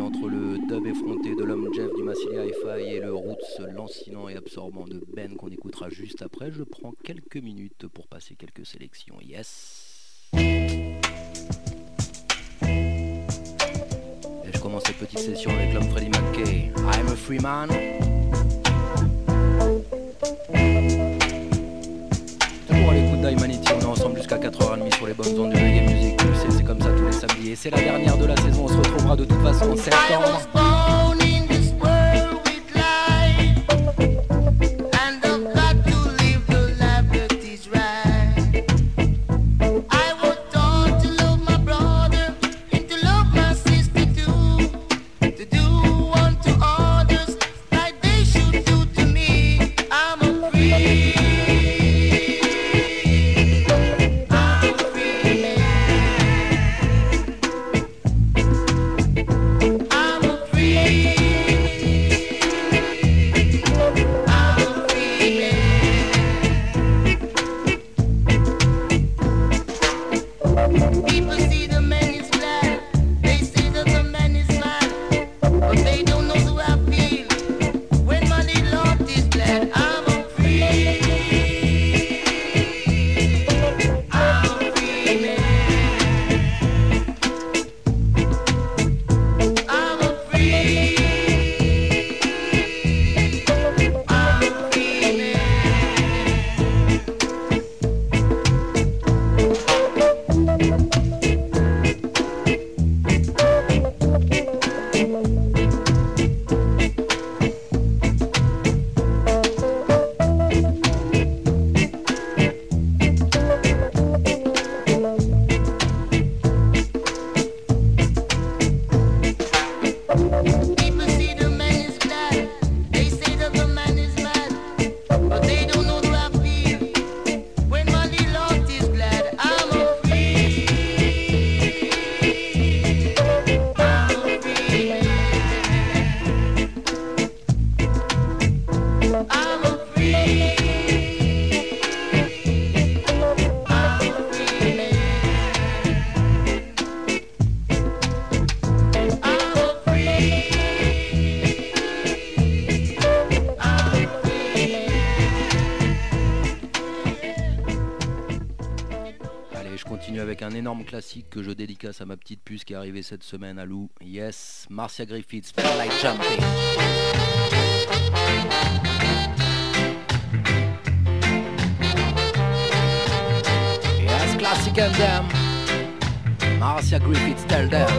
entre le dub effronté de l'homme Jeff du Massilia Hi-Fi et le roots lancinant et absorbant de Ben qu'on écoutera juste après. Je prends quelques minutes pour passer quelques sélections. Yes. Et je commence cette petite session avec l'homme Freddie McKay. I'm a free man. Toujours à l'écoute d'Humanity, on est ensemble jusqu'à 4h30 sur les bonnes ondes de reggae music. Tu sais, c'est comme ça tous les samedis. Et c'est la dernière de la saison, on se retrouvera de toute façon en septembre. Classique que je dédicace à ma petite puce qui est arrivée cette semaine à Lou. Yes, Marcia Griffiths, Feel Like Jumping. Yes, classic anthem. Marcia Griffiths, tell them.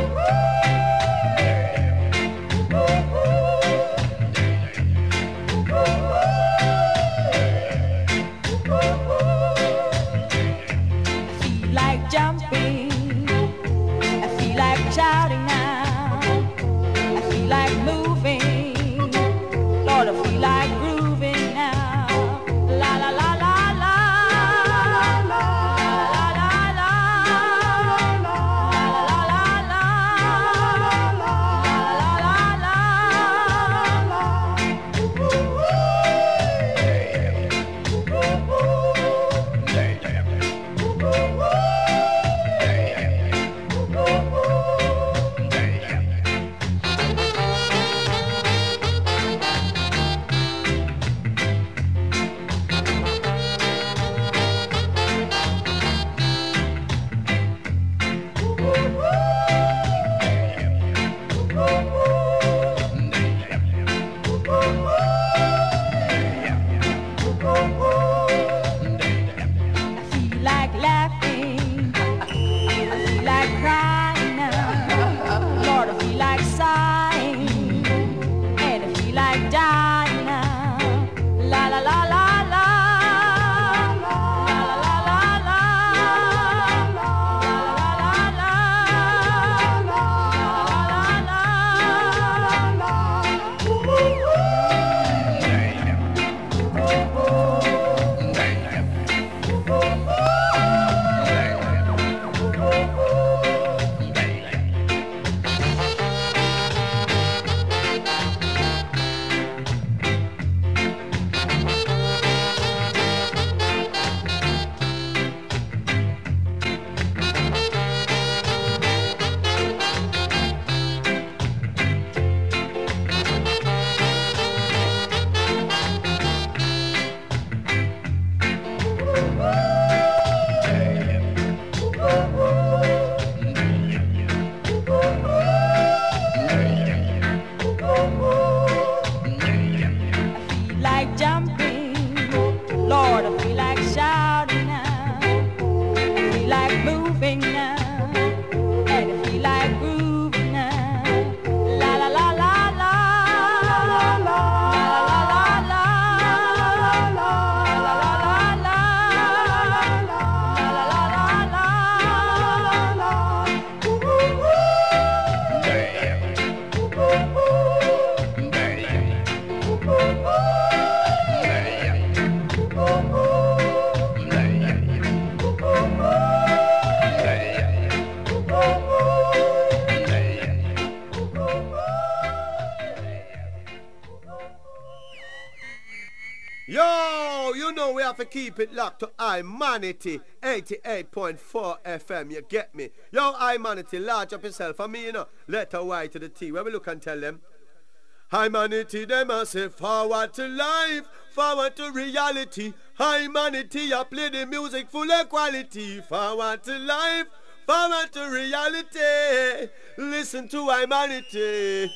to keep it locked to iManity 88.4 FM, you get me? Yo, iManity, large up yourself. I mean, you know, letter Y to the T. Where we look and tell them? Imanity, them a say forward to life, forward to reality. Imanity, I play the music full of quality. Forward to life, forward to reality. Listen to Imanity.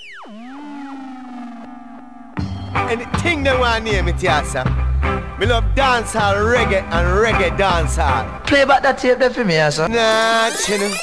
Anything they want to name it, yes, sir. Me love dancehall, reggae, and reggae dancehall. Play back that tape there for me, yes, sir. Nah, chillin'.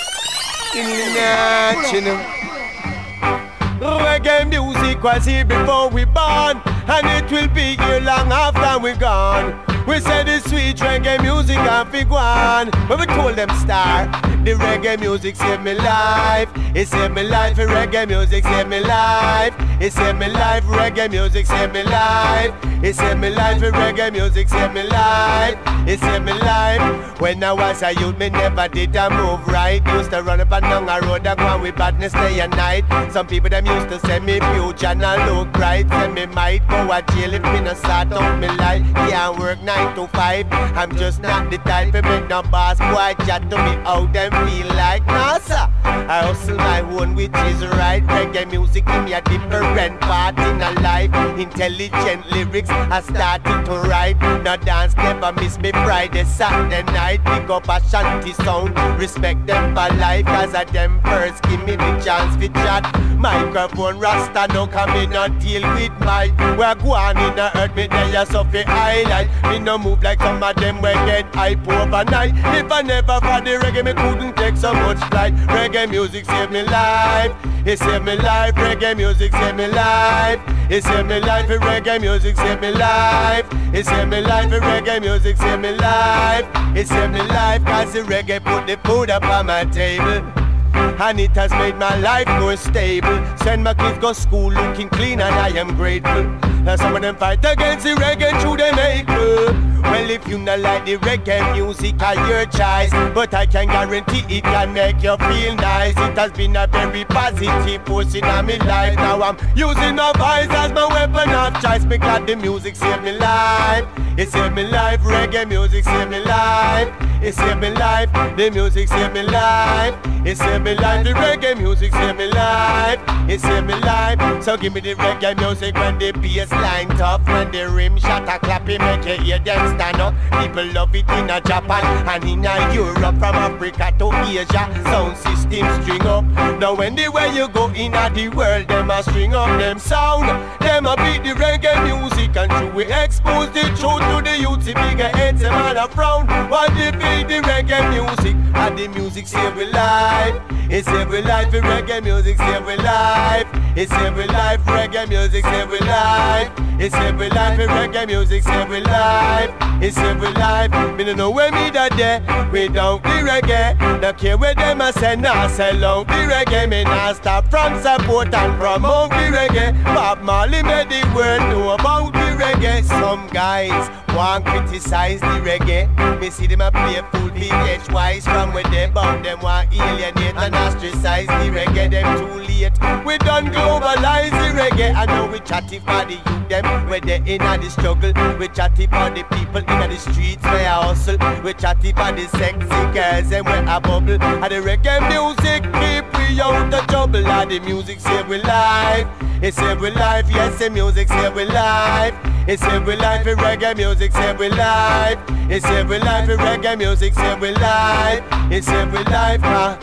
Reggae music was here before we born, and it will be here long after we gone. We said the sweet reggae music and fig one. When we told them start, the reggae music saved me life. It saved me life, the reggae music saved me life. It saved me life, reggae music saved me life. It saved me life, the reggae music saved me life. It saved me life. When I was a youth, me never did a move right. Used to run up and down a road and go on with badness day and night. Some people them used to say me future not look bright. Say me might go to jail if me not start up me life. Can't work 9 to 5. I'm just not the type to make no boss boy chat to me out and feel like nah, sir. I hustle my own, which is right. Reggae music give me a different part in a life. Intelligent lyrics I started to write. No dance never miss me Friday, Saturday night. Pick up a shanty sound. Respect them for life, cause of them first give me the chance to chat. Microphone rasta no come in and deal with mic. We're going in the earth, me there so fi highlight. Me no move like some of them we get hype overnight. If I never for the reggae, me couldn't take so much flight. Reggae music saved me life. It saved me life. Reggae music saved me life. It saved me life. Reggae music saved me life. It saved me life. Reggae music saved me life. It saved me life. Cause the reggae put the food up on my table. And it has made my life more stable. Send my kids go school looking clean and I am grateful. Now some of them fight against the reggae through them hateful. Well, if you not like the reggae music, I your choice. But I can guarantee it can make you feel nice. It has been a very positive force in my life. Now I'm using my voice as my weapon of choice. Because the music saved me life. It saved me life. Reggae music saved me life. It saved me life. The music saved me life. It saved me life. The reggae music saved me life. It saved me life. So give me the reggae music when the bass line tough. When the rim shot a clapping, make you hear them stand up. People love it in a Japan and in a Europe. From Africa to Asia, sound system string up. Now when the way you go in a the world, them a string up them sound. Them a beat the reggae music and true we expose the truth to the youth. The bigger heads them all a frown. What they beat the reggae music and the music save we life. It save we life, the reggae music save we life. It save we life, reggae music save we life. It save we life, the reggae music save we life. It save we life. Me no know where me that day without the reggae. No care where them a say nah sell out the reggae. Me nah stop from support and promote the reggae. Bob Marley made the world know about the reggae. Some guys want criticize the reggae. Me see them a play full PH wise from where they bound them want alienate and ostracize the reggae. Them too late. We done globalize the reggae. I know we chatty for the youth them where they in a the struggle. We chatty for the people in the streets where I hustle. We chatty for the sexy girls and where I bubble. And the reggae music keep we out the trouble. And the music save we life. It save we life. Yes, the music save we life. It save we life. The reggae music save we life. It save we life. The reggae music save we life. It save we life.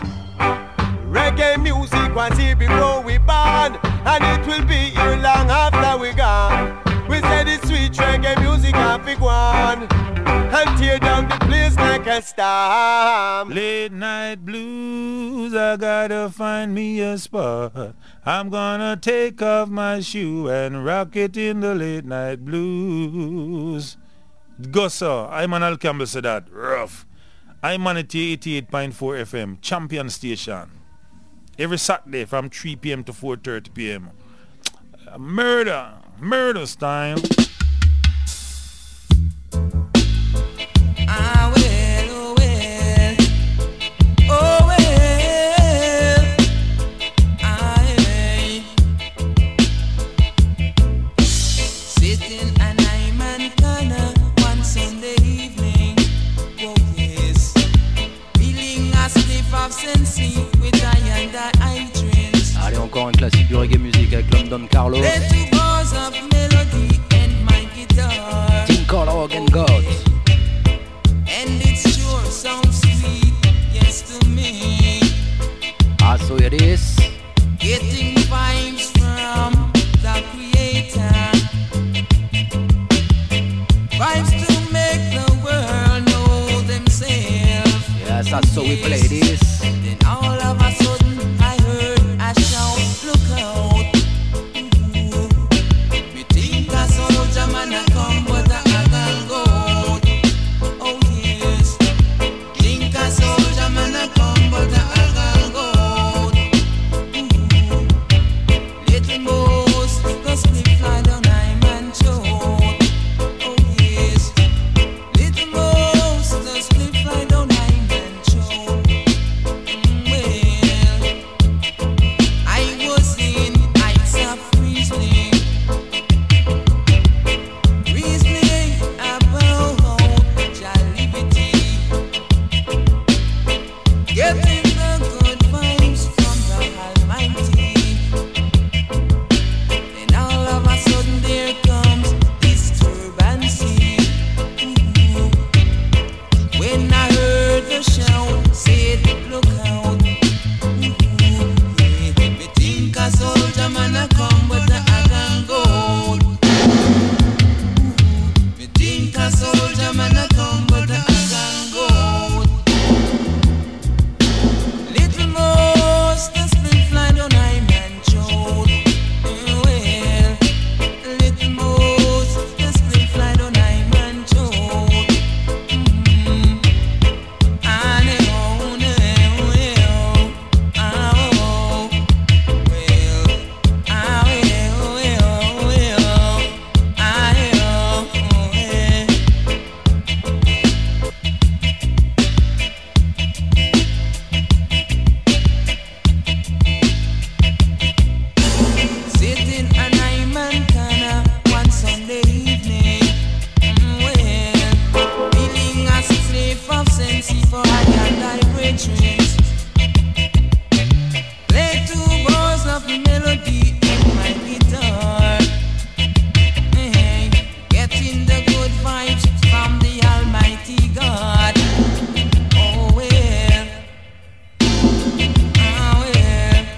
Reggae music was here before we born, and it will be here long after we gone. We said it's sweet reggae music and big one, and tear down the place like a storm. Late night blues, I gotta find me a spot. I'm gonna take off my shoe and rock it in the late night blues. Go sir, I'm an Al Campbell said that, rough. I'm on 88.4 FM, champion station. Every Saturday from 3 p.m. to 4:30 p.m. Murder style. Ah well, oh well, oh well, aye. Sitting and I'm on corner one Sunday Sensi with I and I dreams. Allez, encore un classique du reggae music avec l'homme Don Carlos. The two bars of melody and my guitar. Tim Collog and God. And it sure sounds sweet, yes to me. Ah, so it is. Getting vibes from the creator. Vibes to make the world know themselves. Yes, that's so we play this. Then all of a sudden I heard a shout, look out. Me think a soldier man a come but a gun go. Oh yes. Think a soldier man a come but a gun go. Little mouse, the slip fly down I man throat. Oh yes. Little mouse, the slip fly down I man throat. Well, I was in ice of reasoning about jollibity. Getting the good vibes from the Almighty. Then all of a sudden there comes disturbancy. When I heard the shout, said look out. Me think a soldier man a come but a gun go. Me think a soldier man a come but a gun go. Little mouse, the split fly down I man throat. Well, little mouse, the split fly down I man throat. I know, sitting an Iman Kana one Sunday evening. Well, feeling as a slave of Sensi for I and I dreams. Play two bars of melody in my guitar. Getting the good vibes from the Almighty God. Oh well. Ah well.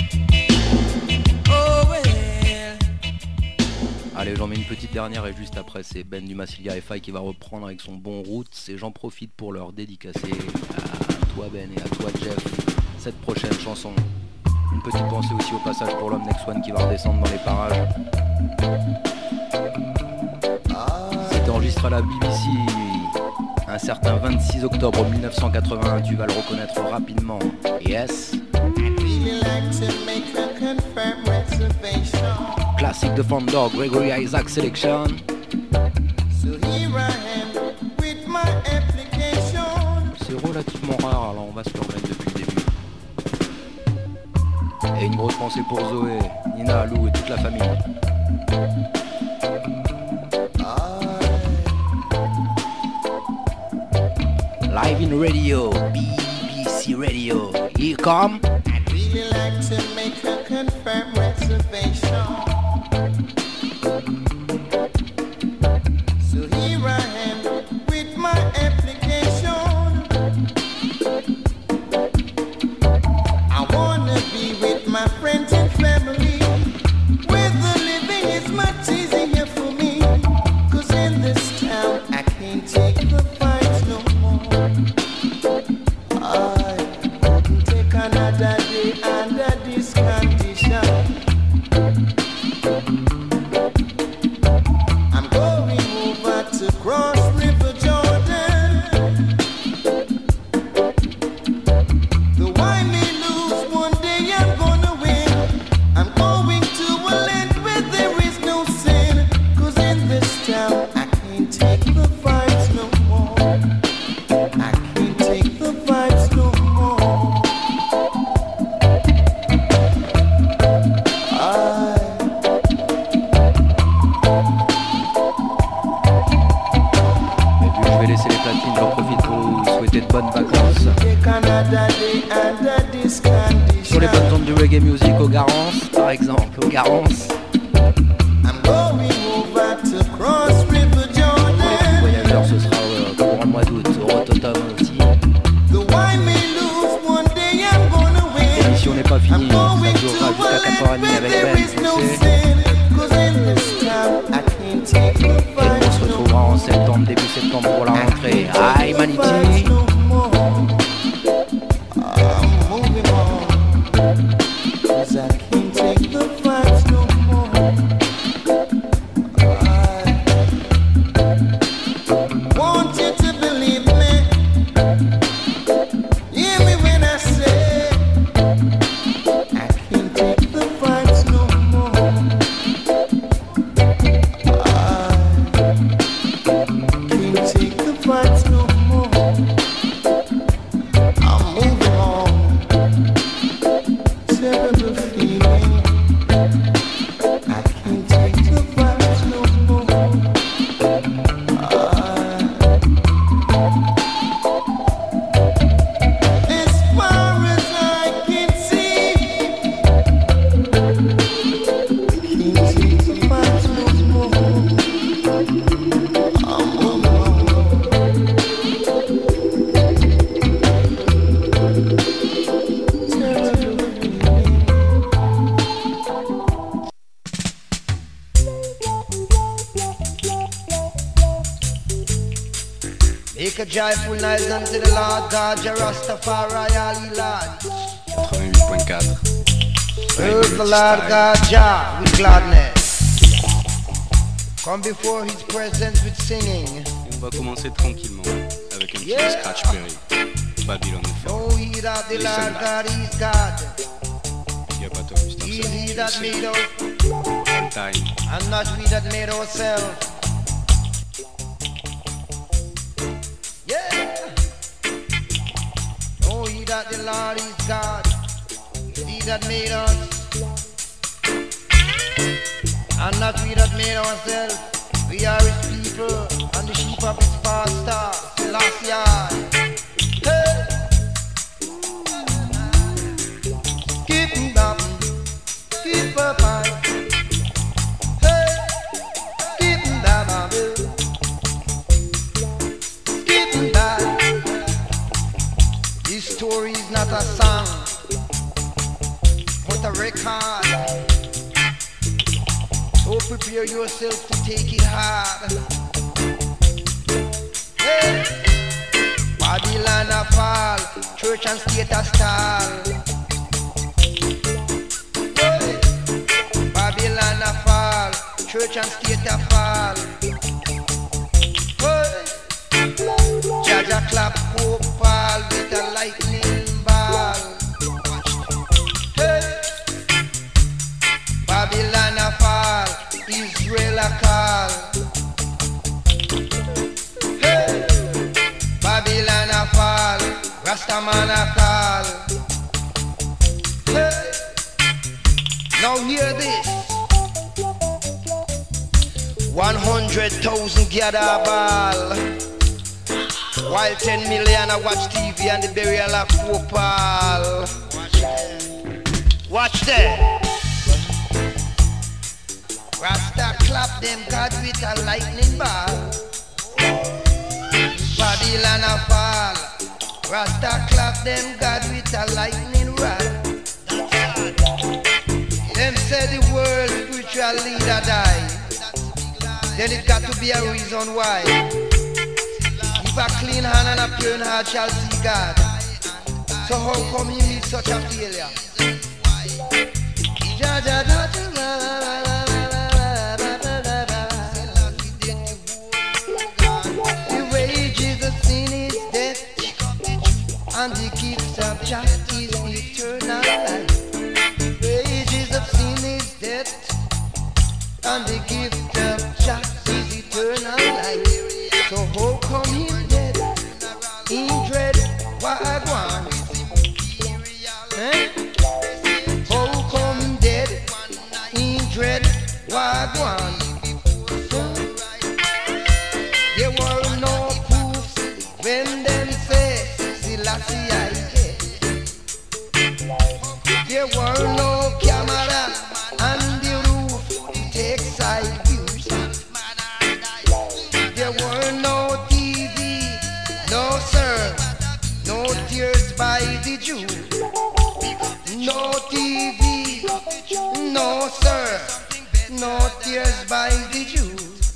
Oh well. Allez, j'en mets une petite dernière et juste après c'est Ben du Massilia FI qui va reprendre avec son bon route. Et j'en profite pour leur dédicacer à toi Ben et à toi Jeff cette prochaine chanson. Une petite pensée aussi au passage pour l'homme Next One qui va redescendre dans les parages. C'était enregistré à la BBC un certain 26 octobre 1981, tu vas le reconnaître rapidement. Yes. Classic de Fondor, Gregory Isaac Selection. C'est relativement rare, alors on va se le remettre depuis le début. Et une grosse pensée pour Zoé, Nina, Lou et toute la famille. Live in radio, BBC Radio. Here come. I'd really like to make a confirmed reservation. So here I am with my application. I wanna be with my friends and family, where the living is much easier for me. 'Cause in this town I can't take the fights no more. I couldn't take another day under this condition. I'm going over to cross River Jordan. Though I may lose, one day I'm gonna win. I'm going to a land where there is no sin. 'Cause in this town I can't take the fights no more. I can't take the fights no more. this condition. Sur les bonnes ondes du reggae music au Garance, par exemple, au Garance. I'm going over to Cross River, Jordan. Les voyageurs, ce sera courant le mois d'août, au Rototom aussi. The wine may lose, one day I'm gonna win. L'émission n'est pas finie, I'm ça going durera to jusqu'à 4h30 where avec there Ben, is tu no sais. sin. 'Cause in this town I can't take the Et nous, on fight se no retrouvera en septembre, début septembre pour la rentrée. Aïe, Manity! no more. I'm moving on. 'Cause I can't take the fights no more. I want you to believe me. Hear me when I say I can't take the fights no more. Can't take the fights no more. I'm moving on. Terrible feeling. I can't take the fights no more. As far as I can see, can't take the fights no more. I'm moving on. Terrible feeling. Make a joyful noise unto the Lord God, your Rastafari, Ali Lord. 88.4. Serve the Lord God, Jah, with gladness. Come before His presence with singing. Et on va commencer tranquillement avec un petit Yeah. Scratch Perry. Babylon est fort. Know ye that the Lord God is God. Il y a pas toi, Mr. He is Sam. He that made us, All time. and not we that made ourselves. Yeah. Know ye that the Lord is God. He that made us, and not we that made ourselves. We are His people, and the sheep of His pasture. Selassie. Hey. Keep up, keep up, hey, keep up, keep up. This story is not a song, but a record. So prepare yourself to take it hard. Hey, Babylon a fall, church and state a stall. Hey, Babylon a fall, church and state a fall. Hey, Jaja clap Pope Paul with a lightning ball. Hey, Babylon a fall, Israel a call. Hey, Babylon a fall, Rastaman a call. Hey, now hear this. 100,000 gather ball, while 10 million a watch TV and the burial of Popal. Watch that. Rasta clap them God with a lightning ball. Babylon a fall. Rasta clap them God with a lightning rod. Them say the world spiritual leader die. Then it got to be a reason why. If a clean hand and a pure heart shall see God, so how come he meet such a failure? Ja, ja, ja, ja, the wages of sin is death, and the gift of just is eternal life. Wages of sin is death, and the gift of just is eternal life. So how come him dead? In dread, what I want? Eh? There were no camera on the roof to take side views. There were no TV, no sir, no tears by the Jew. No TV, no sir, no tears by the Jew.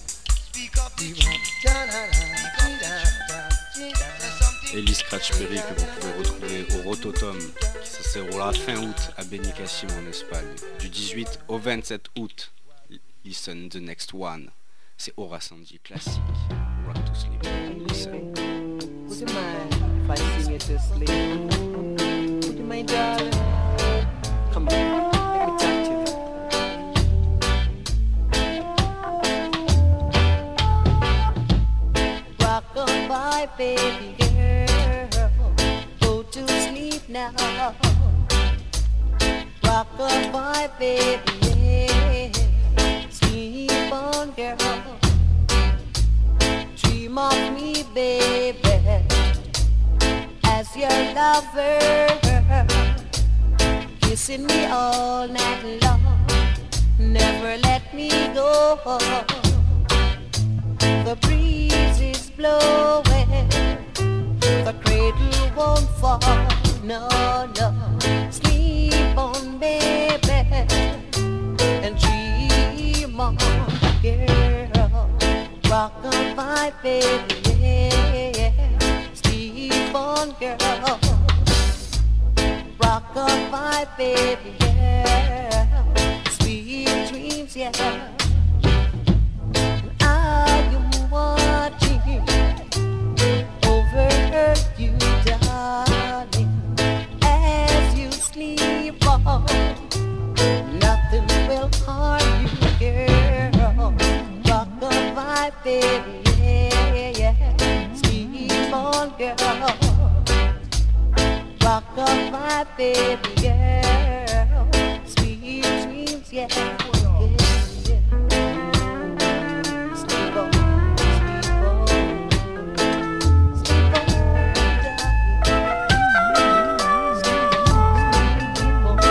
Ellie Scratch Perry que vous pouvez retrouver au Rototom qui se déroulera fin août à Benicassim en Espagne. Du 18 au 27 août, listen the next one. C'est Aura Sandy classique. Rock to sleep. Listen. Would you mind if I sing it to sleep? Would you mind, darling? Come on, let me talk to you. Rock-a-bye, baby girl, go to sleep now. Rock-a-bye, baby, yeah. Sleep on, girl. Dream of me, baby, as your lover, kissing me all night long. Never let me go. The breeze is blowing, the cradle won't fall. No, no, sleep on, baby, and dream on, girl. Rock-a-bye, baby, yeah. Sleep on, girl. Rock-a-bye, baby, yeah. Sweet dreams, yeah. Are you watching over you, darling, as you sleep on? Nothing will harm you, girl. Rock-a-bye, baby, yeah, yeah. Sleep on, girl. Rock-a-bye, baby, girl. Sweet dreams, yeah, yeah, yeah. Sleep on, sleep on, sleep on, darling. Sleep on.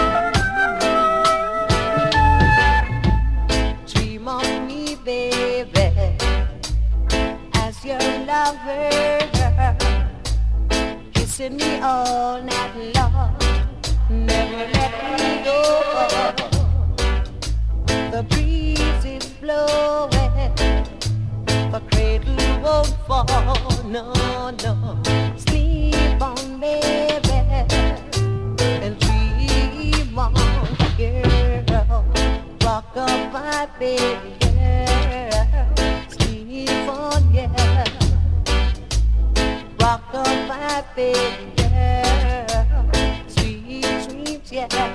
Dream of me, baby, as your lover, kissing me all night long. Never let me go. The breeze is blowing, the cradle won't fall. No, no, sleep on, baby, and dream on, girl. Rock-a-bye, baby, girl. Sleep on, yeah. Rock-a-bye, baby, girl. Sweet dreams, yeah.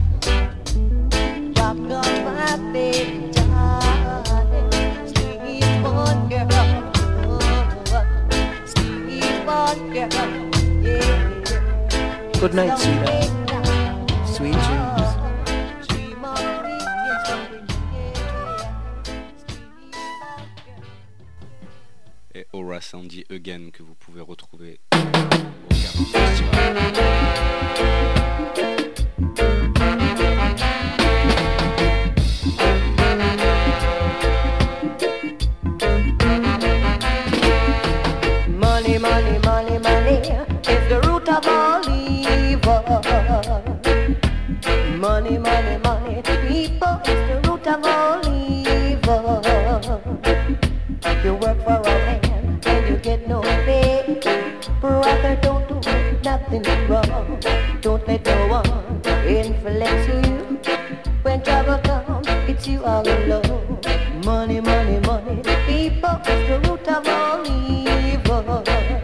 Rock-a-bye, baby, darling. Sleep on, girl. Sleep on, girl. Yeah. Good night, sweetheart. Sweet dreams. Dream of me, yes, yeah. Sleep on, girl. Et Aura Sandy Again que vous pouvez retrouver au Carnaval Festival. Money, money, money, money is the root of all evil. Money, money, money, people is the root of all evil. You work for a man and you get no pay. Brother, don't do nothing wrong. Don't let no one influence you. When trouble comes, it's you all alone. Money, money, money, people is the root of all evil.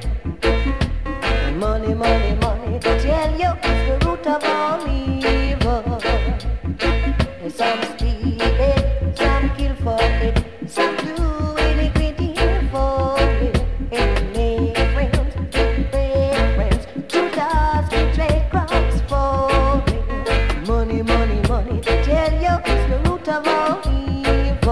Money, money, money, tell you it's the root of all evil. Some steal it, some kill for it, some do iniquity for it. And make friends, break friends, two dogs betray crops for it. Money, money, money, tell you it's the root of all evil.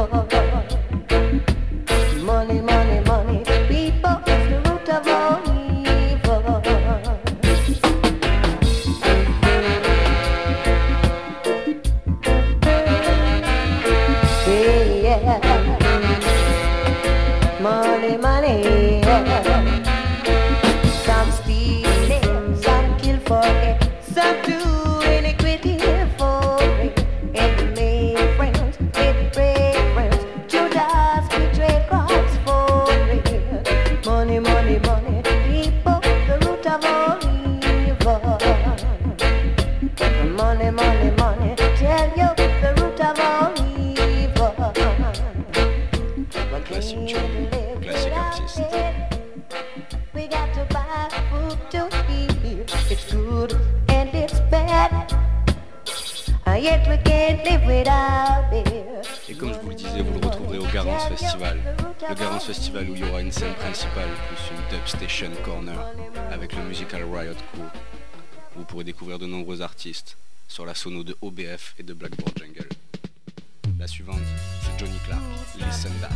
yet we can't live without beer. Et comme je vous le disais, vous le retrouverez au Garance Festival. Le Garance Festival où il y aura une scène principale plus une dub station corner avec le Musical Riot Crew. Vous pourrez découvrir de nombreux artistes sur la sono de OBF et de Blackboard Jungle. La suivante, c'est Johnny Clark, Listen That.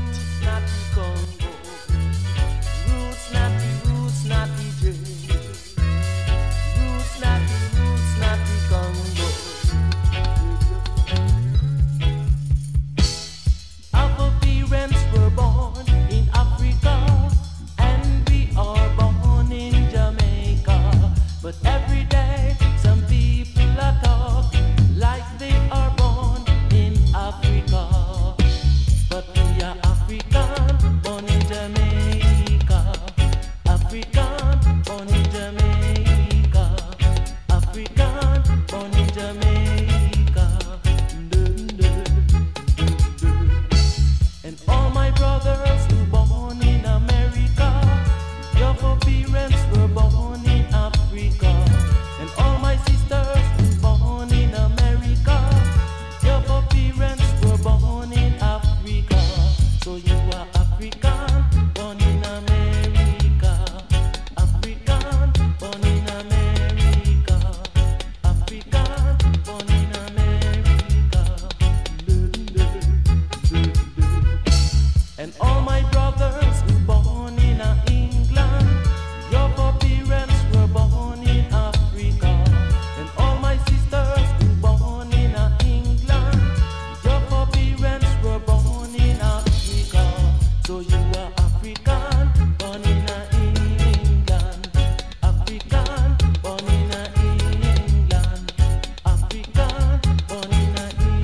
But every day some people are talk like they are born in Africa. But we are African, born in Jamaica. African, born in Jamaica. African, born in Jamaica. And all my brothers who born in America, your parents were born in Africa. And all my sisters who born in America, your parents were born in Africa. So you are African, born in America. African, born in America. African, born in America. And all my brothers who born in England, your parents were born in Africa. And all my sisters who born in England, your parents were born in Africa. So you are African, born in England. African, born in England. African, born in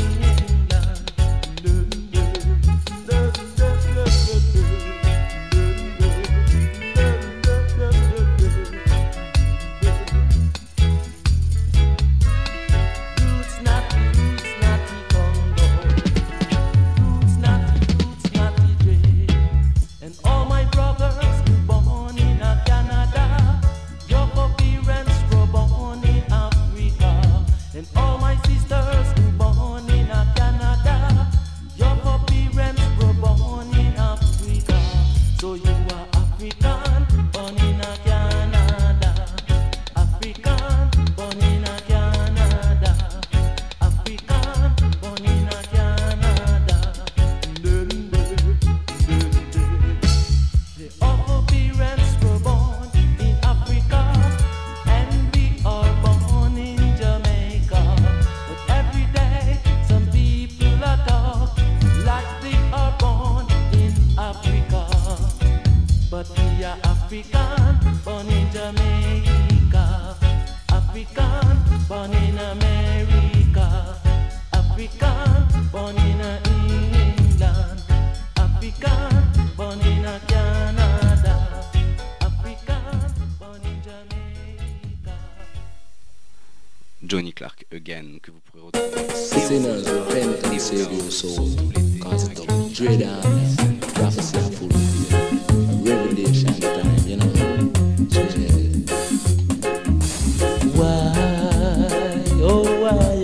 Roots natty Congo. Roots natty Dre. And all my brothers who born in Canada, your parents were born in Africa. And all my sisters who born in Canada, your parents were born in Africa. So you are African, born in Canada. African, born in Canada. African, born in Canada. The all parents were born in Africa, and we are born in Jamaica. But every day some people are talk like they are born in Africa. But we are African, born in Jamaica. African, born in America. African, born in England. African, born in Canada. African, born in Jamaica. Johnny Clark Again, que vous pourrez retrouver Sinners, repent and save your soul. Cause it's the dread and prophecy are full of revelation time, you know. So, yeah. Why, oh why,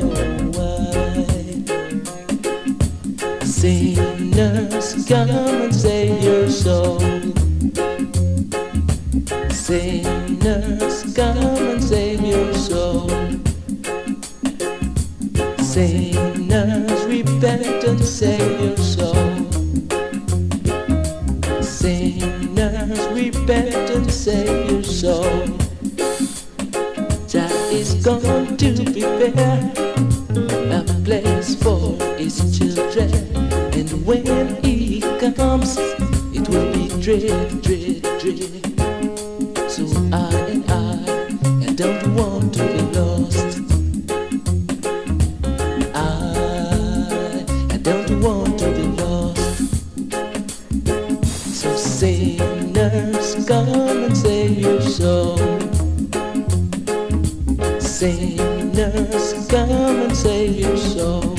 sinners, come and save your soul. Sinners, come and save your soul. Sinners, repent and save your soul. Sinners, repent and save your soul. Jah is going to prepare a place for his children, and when he comes, it will be dread, dread, dread. So I don't want to be lost. I don't want to be lost. So sinners, come and save your soul. Sinners, come and save your soul.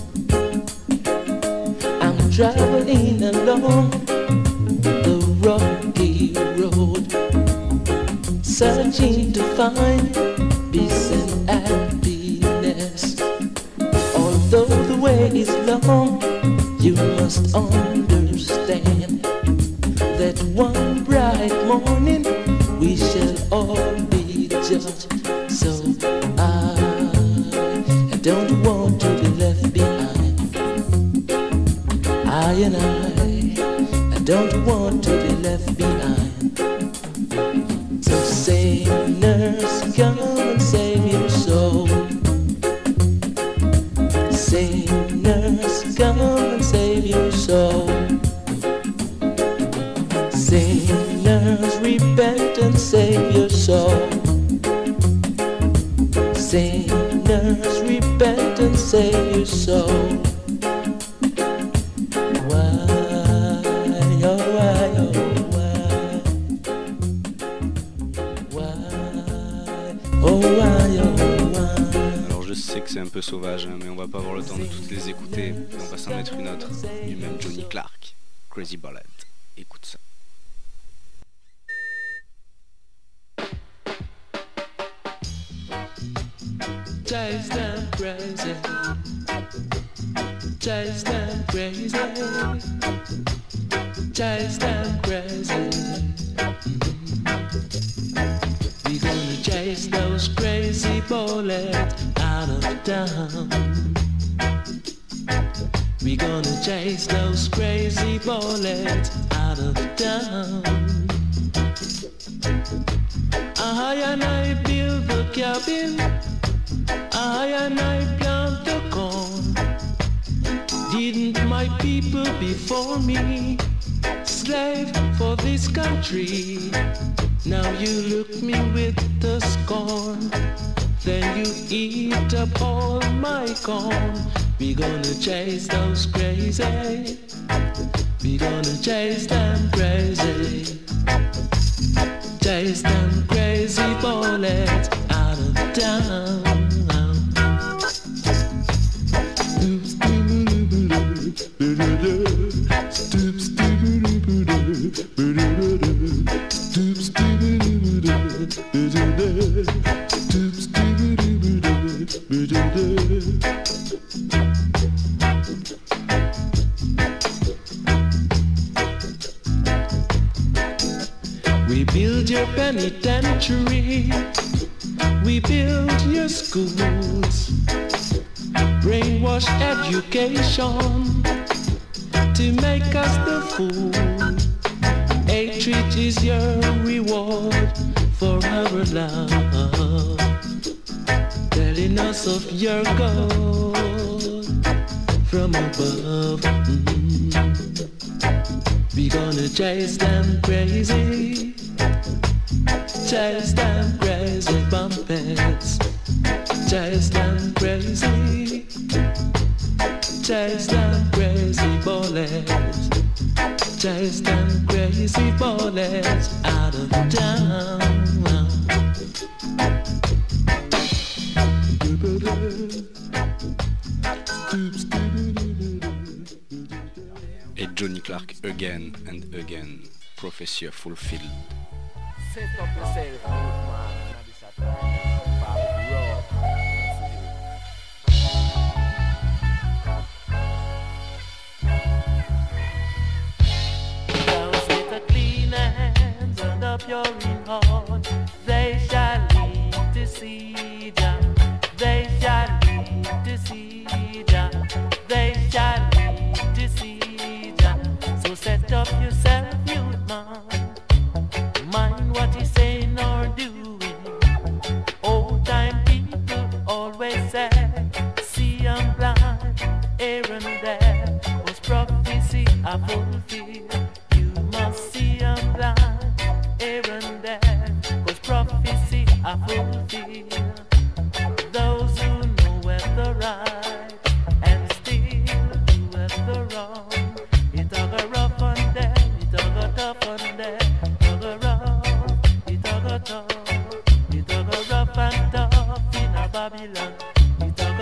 I'm traveling along the rocky road, searching to find peace and happiness. way is long, you must understand that one bright morning we shall all be judged. So I don't want to be left behind. I don't want to be left behind. So sinners, come and save your soul. Sinners, come and save your soul. Sinners, repent and save your soul. Sinners, repent and save your soul. Alors je sais que c'est un peu sauvage, hein, mais on va pas avoir le temps de toutes les écouter, et on va s'en mettre une autre, du même Johnny Clark, Crazy Ballad. Écoute ça. Chase them crazy, chase them crazy, chase them crazy. We're gonna chase those crazy bullets out of town. We're gonna chase those crazy bullets out of town. I and I build the cabin, I and I plant the corn. Didn't my people before me slave for this country? Now you look me with the scorn, then you eat up all my corn. We gonna chase those crazy, we gonna chase them crazy, chase them crazy bullets out of town. We build your penitentiary, we build your schools, brainwash education to make us the fool. Hatred is your reward for our love, telling us of your God from above. We gonna chase them crazy, chase them crazy bumpets, chase them crazy, chase them crazy bullets, chase them crazy bullets out of town. Et Johnny Clark again and again, Prophecy fulfilled. Set up yourself, man. This a time. Rock. Those with the clean hands and a pure in heart, they shall lead to see Jah. They shall lead to see Jah. They shall lead to see Jah. So set up yourself, youth man. Mind what he's saying or doing. Old time people always say, see I'm blind, here and there was prophecy I fulfill. You must see I'm blind, here and there was prophecy I fulfill. Those who know at the right and still do at the wrong, it all go rough on them, it all go tough on them, it all go rough, it all go tough, it all go rough and tough in a Babylon, it all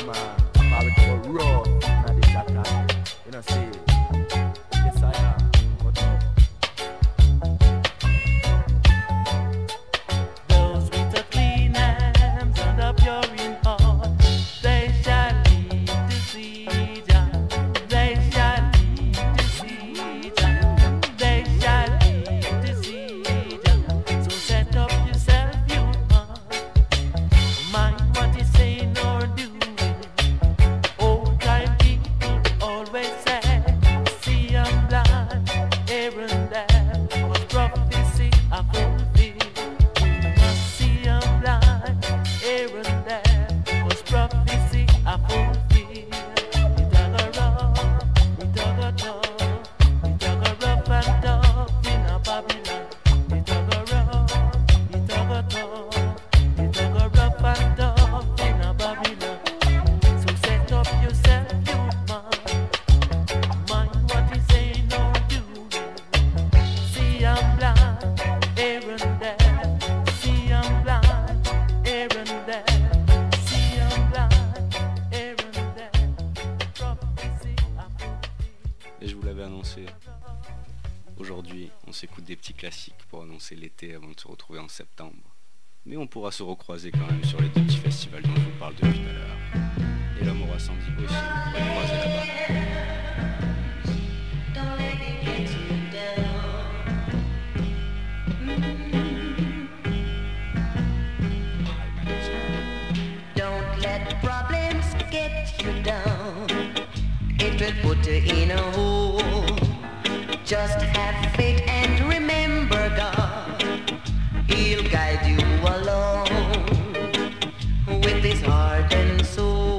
man. Power to rough. Now this attack. You know, see. Yes, I am. But no. Those with the clean hands and a pure in heart, they shall lead to see Jah. They shall lead to see Jah. They shall lead to see Jah. So set up yourself, you man. Mind what he's saying or doing. Old time people always say, see I'm blind, here and there, was prophecy I fulfill. See I'm blind, here and there, was prophecy I fulfill. It dug a rough, it dug a tough, it dug a rough and tough in a Babylon. It dug a rough, it dug a tough, it dug a rough and tough in a Babylon. So set up yourself, you man. Mind what he's saying or doing. See I'm blind, here and there. See I'm blind, here and there. See I'm blind, here and there. Prophecy I fulfill. Et je vous l'avais annoncé. Aujourd'hui, on s'écoute des petits classiques pour annoncer l'été avant de se retrouver en septembre. Mais on pourra se recroiser quand même sur les deux petits festivals dont je vous parle depuis tout à l'heure. Et l'homme au incendie aussi, on pourra le croiser là-bas. Don't let it get you down. Don't let problems get you down. It will put you in a hole. Just have faith and remember God. He'll guide you along with his heart and soul.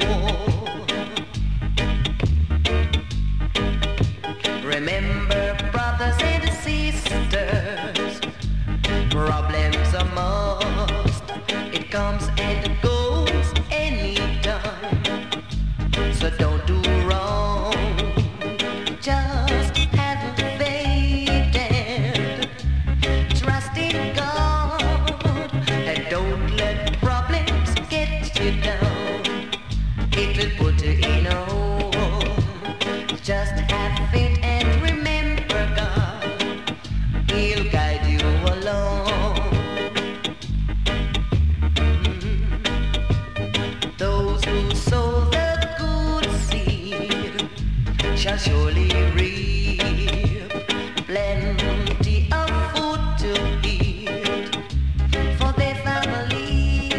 Remember, brothers and sisters, problems are must. It comes and goes anytime. So don't do wrong. Just have faith and trust in God. And don't let problems get you down. It will put you in a hole. Just have faith and remember God. He'll guide you along. Those who sow the good seed shall surely reap plenty of food to eat for their family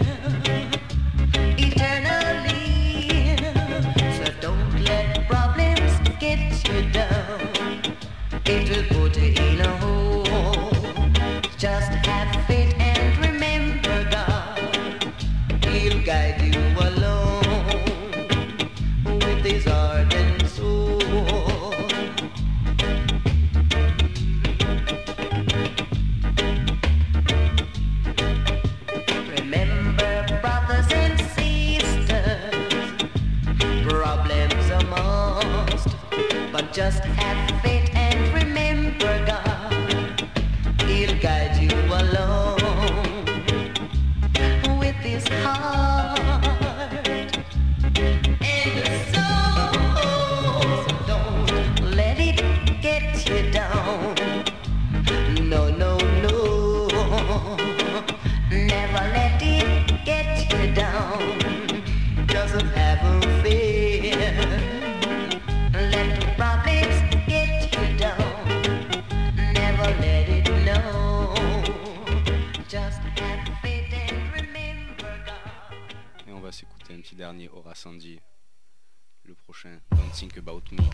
eternally. So don't let problems get you down. It will put you in a hole. Just have faith and remember God. He'll guide you along with his heart and soul. Remember, brothers and sisters, problems are must, but just have faith and remember God. He'll guide you along with his heart and soul. So don't let it get you down. No, no, no. Never let it get you down. Just have faith. Let the problems get you down. Never let it know. Just have faith and remember God. Et on va s'écouter un petit dernier Aura Sandy. Le prochain, Don't Think About Me.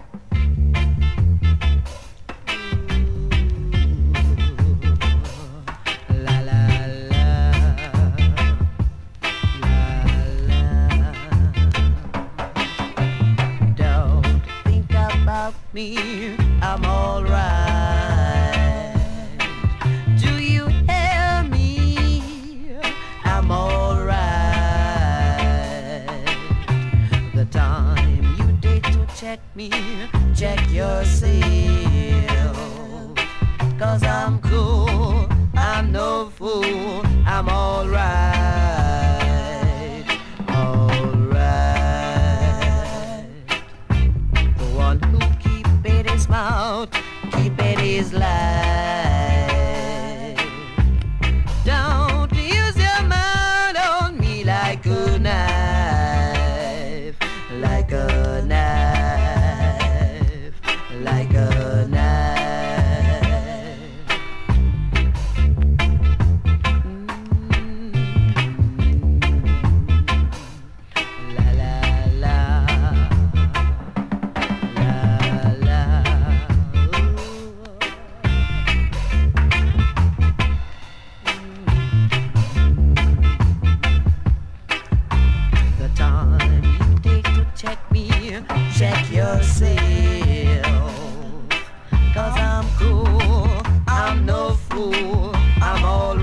La la la, la la. Don't think about me, I'm alright. Do you hear me? I'm alright. The time you take to check me, check yourself. 'Cause I'm cool, I'm no fool, I'm alright, alright. his life. Don't use your mind on me like a knife, like a knife, like a knife. La la la, la la. The time you take to check me, check yourself. 'Cause I'm cool, I'm no fool, I'm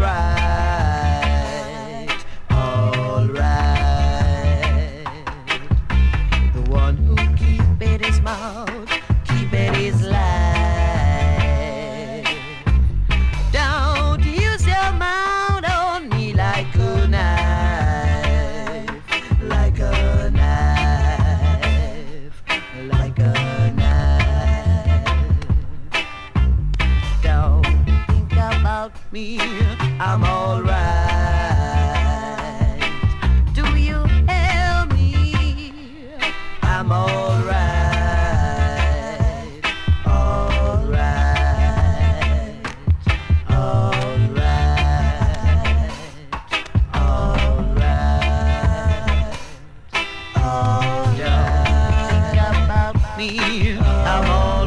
alright, alright. The one who keepeth his mouth, keepeth his life. Don't use your mouth on me like a knife, like a knife, like a knife. Don't think about me, I'm alright. Do you help me? I'm alright, alright, alright, alright, alright. Think about me, I'm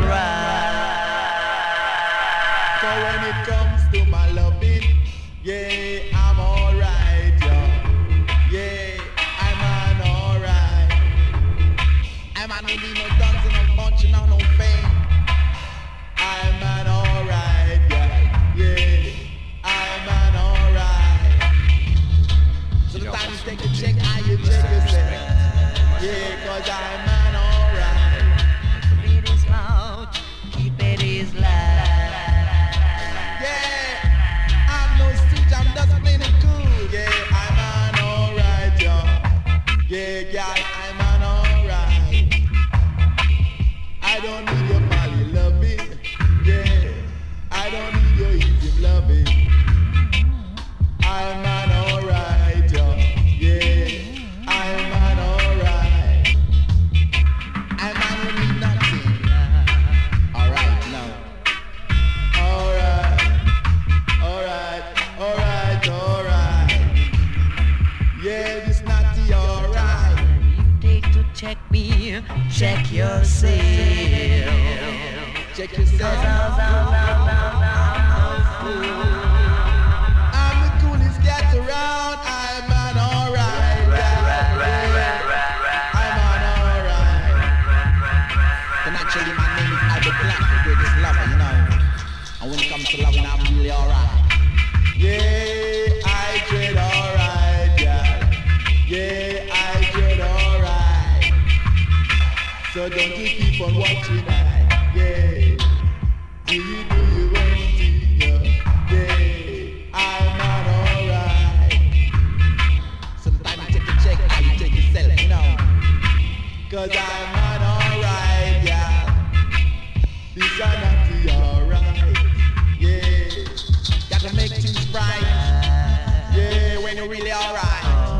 alright. So when it comes to my loving, yeah, I'm alright, yeah. Yeah, I'm an alright. I'm an need no dancing, no punching, no pain. I'm an alright, yeah. Yeah, I'm an alright. So the time you take a check, how you check yourself. Yeah, 'cause I'm an alright. Keep his mouth, keep it his life. Yeah, I'm no stitch, I'm just plain and cool. Yeah, I'm an alright, yo. Yeah, girl, I'm an alright. I don't need your molly loving. Yeah, I don't need your easy loving. I'm an alright, yo. Yeah, I'm an alright. I'm an need nothing. Alright now. Alright. Alright, alright, alright. Yeah, this naughty alright. You take to check me, check yourself. Check yourself. I'm the coolest cat around. I'm an alright. I'm an alright. And actually my name is Albert Black, the greatest lover, you know. And when it comes to loving, I'm really alright. Yeah, I dread alright, yeah. Yeah, I dread alright. So don't you keep on watching that, yeah. Do you own thing, yeah. Yeah, I'm not alright. Sometimes you take a check, how you take yourself, you know. 'Cause I'm not alright, yeah. These are not the alright, yeah. Gotta make things right, yeah, when you're really alright.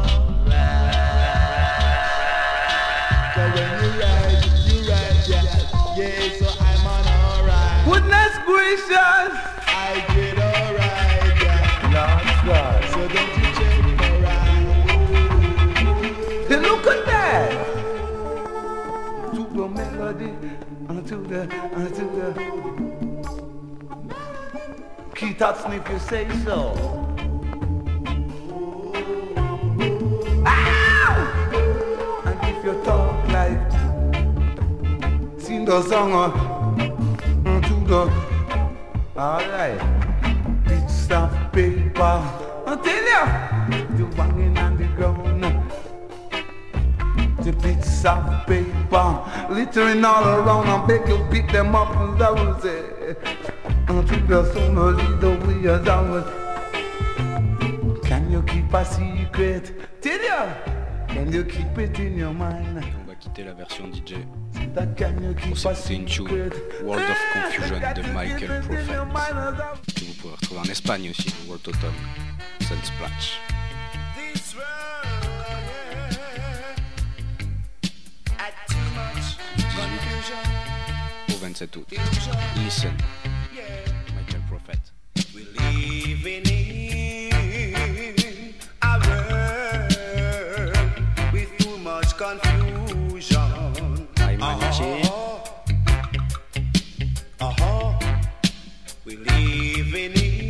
So when you're right, yeah. Yeah, so I'm on alright. Goodness gracious! I get alright, yeah. Lord God. So don't you check alright. Then look at that! To the melody, to the Keith Hudson, if you say so. Ow! And if you talk like sing the song to the alright, bits of paper. I tell ya, the banging on the ground. The bits of paper littering all around. I beg you pick them up and down. Say, until the sun will lead the way as ours. Can you keep a secret? Tell ya, can you keep it in your mind? quitter la version DJ pour s'écouter une tune, World of Confusion de Michael Prophet, que vous pouvez retrouver en Espagne aussi, World Autumn, Sunsplash. Du 18 au 27 août. Listen, Michael Prophet. We're living in a world with too much confusion. We're living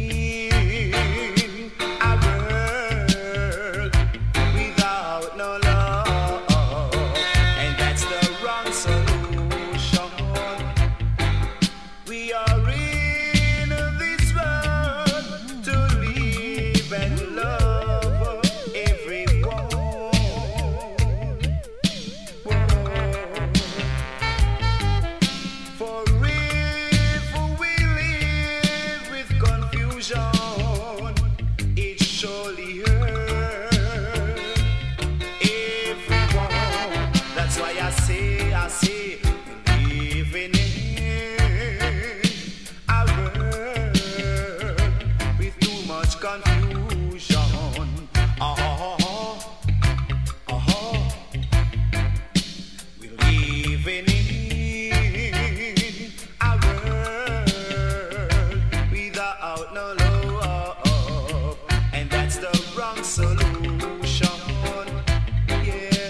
in a world without no love, and that's the wrong solution. We are in this world to live and love everyone. For if we live with confusion, it surely hurt everyone. That's why I say, living in a world with too much confusion. We're living in a world without no love, and that's the wrong solution. Yeah.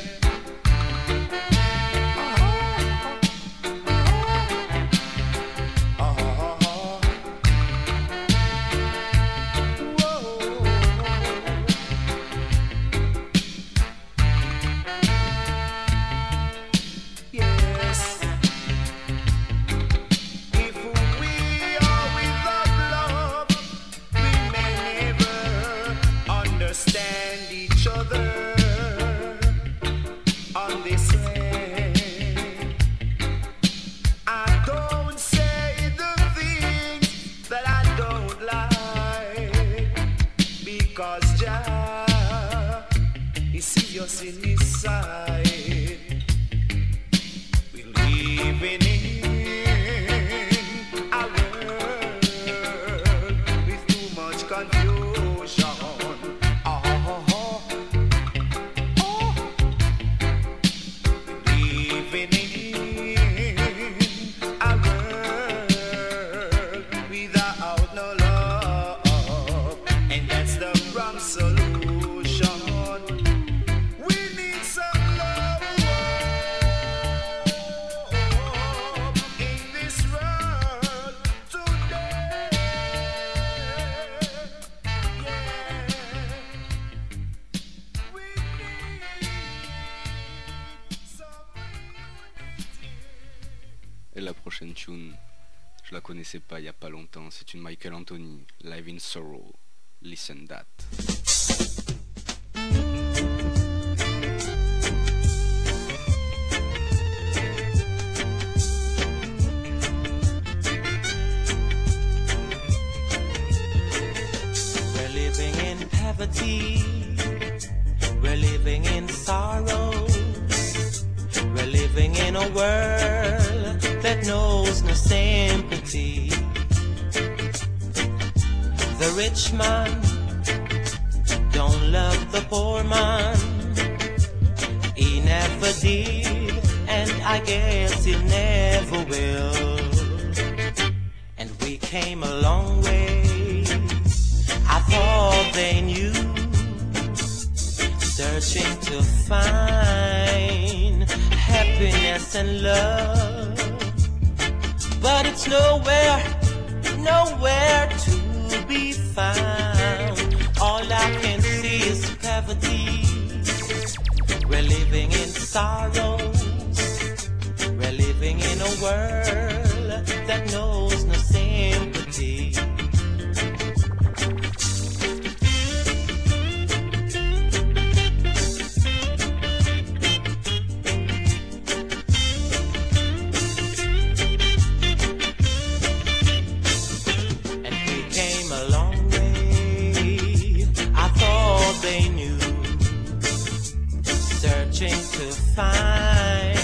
Yes. If we are without love, we may never understand each other on this land. I don't say the things that I don't like, because Jah is serious in his side. We're living in a world with too much confusion. Living in a world without no love, and that's the wrong solution. We need some love in this world today. Yeah. We need some unity. Et la prochaine tune, je la connaissais pas il y a pas longtemps, c'est une Michael Anthony, Live in Sorrow, Listen That. We're living in poverty. We're living in sorrows. We're living in a world that knows no sympathy. The rich man don't love the poor man. He never did, and I guess he never will. And we came a long way. I thought they knew, searching to find happiness and love, but it's nowhere to be found. All I can see is poverty. We're living in sorrows. We're living in a world that knows no sympathy. Searching to find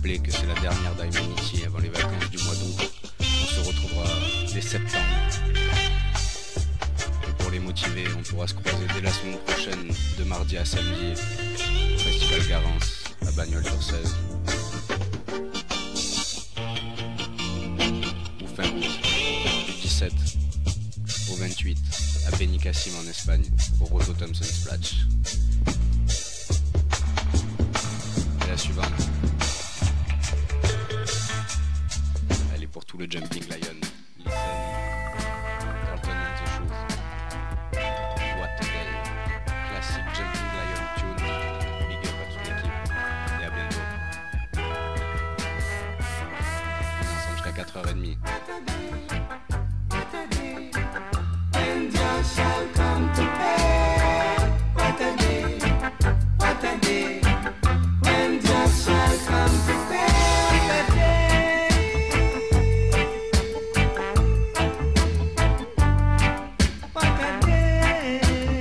rappeler que c'est la dernière d'Humanity avant les vacances du mois d'août. On se retrouvera dès septembre. Et pour les motivés, on pourra se croiser dès la semaine prochaine, de mardi à samedi, au Festival Garance, à Bagnols-sur-Cèze. Ou fin août, du 17 au 28, à Benicassim en Espagne, au Roto Thompson Splash. Et la suivante, elle est pour tout le Jumping Lion. Listen, Carlton and the Shoes. What a day. Classic Jumping Lion tune. Big up à toute l'équipe. Et à bientôt. On est ensemble jusqu'à 4h30. When Jah shall come to pay, what a day, what a day. When Jah shall come to pay, what a day. What a day.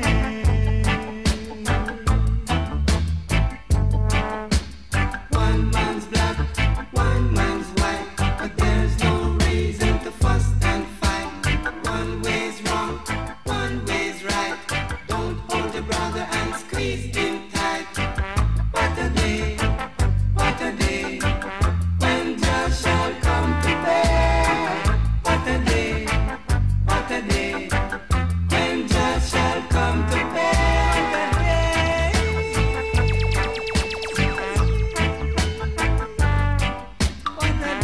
One man's black, one man's white, but there's no reason to fuss and fight. One way's wrong, one way's right. Don't hold your brother and squeeze him tight. What a day, what a day, when Jah shall come to pay. What a day, what a day, when Jah shall come to pay. What a day. What a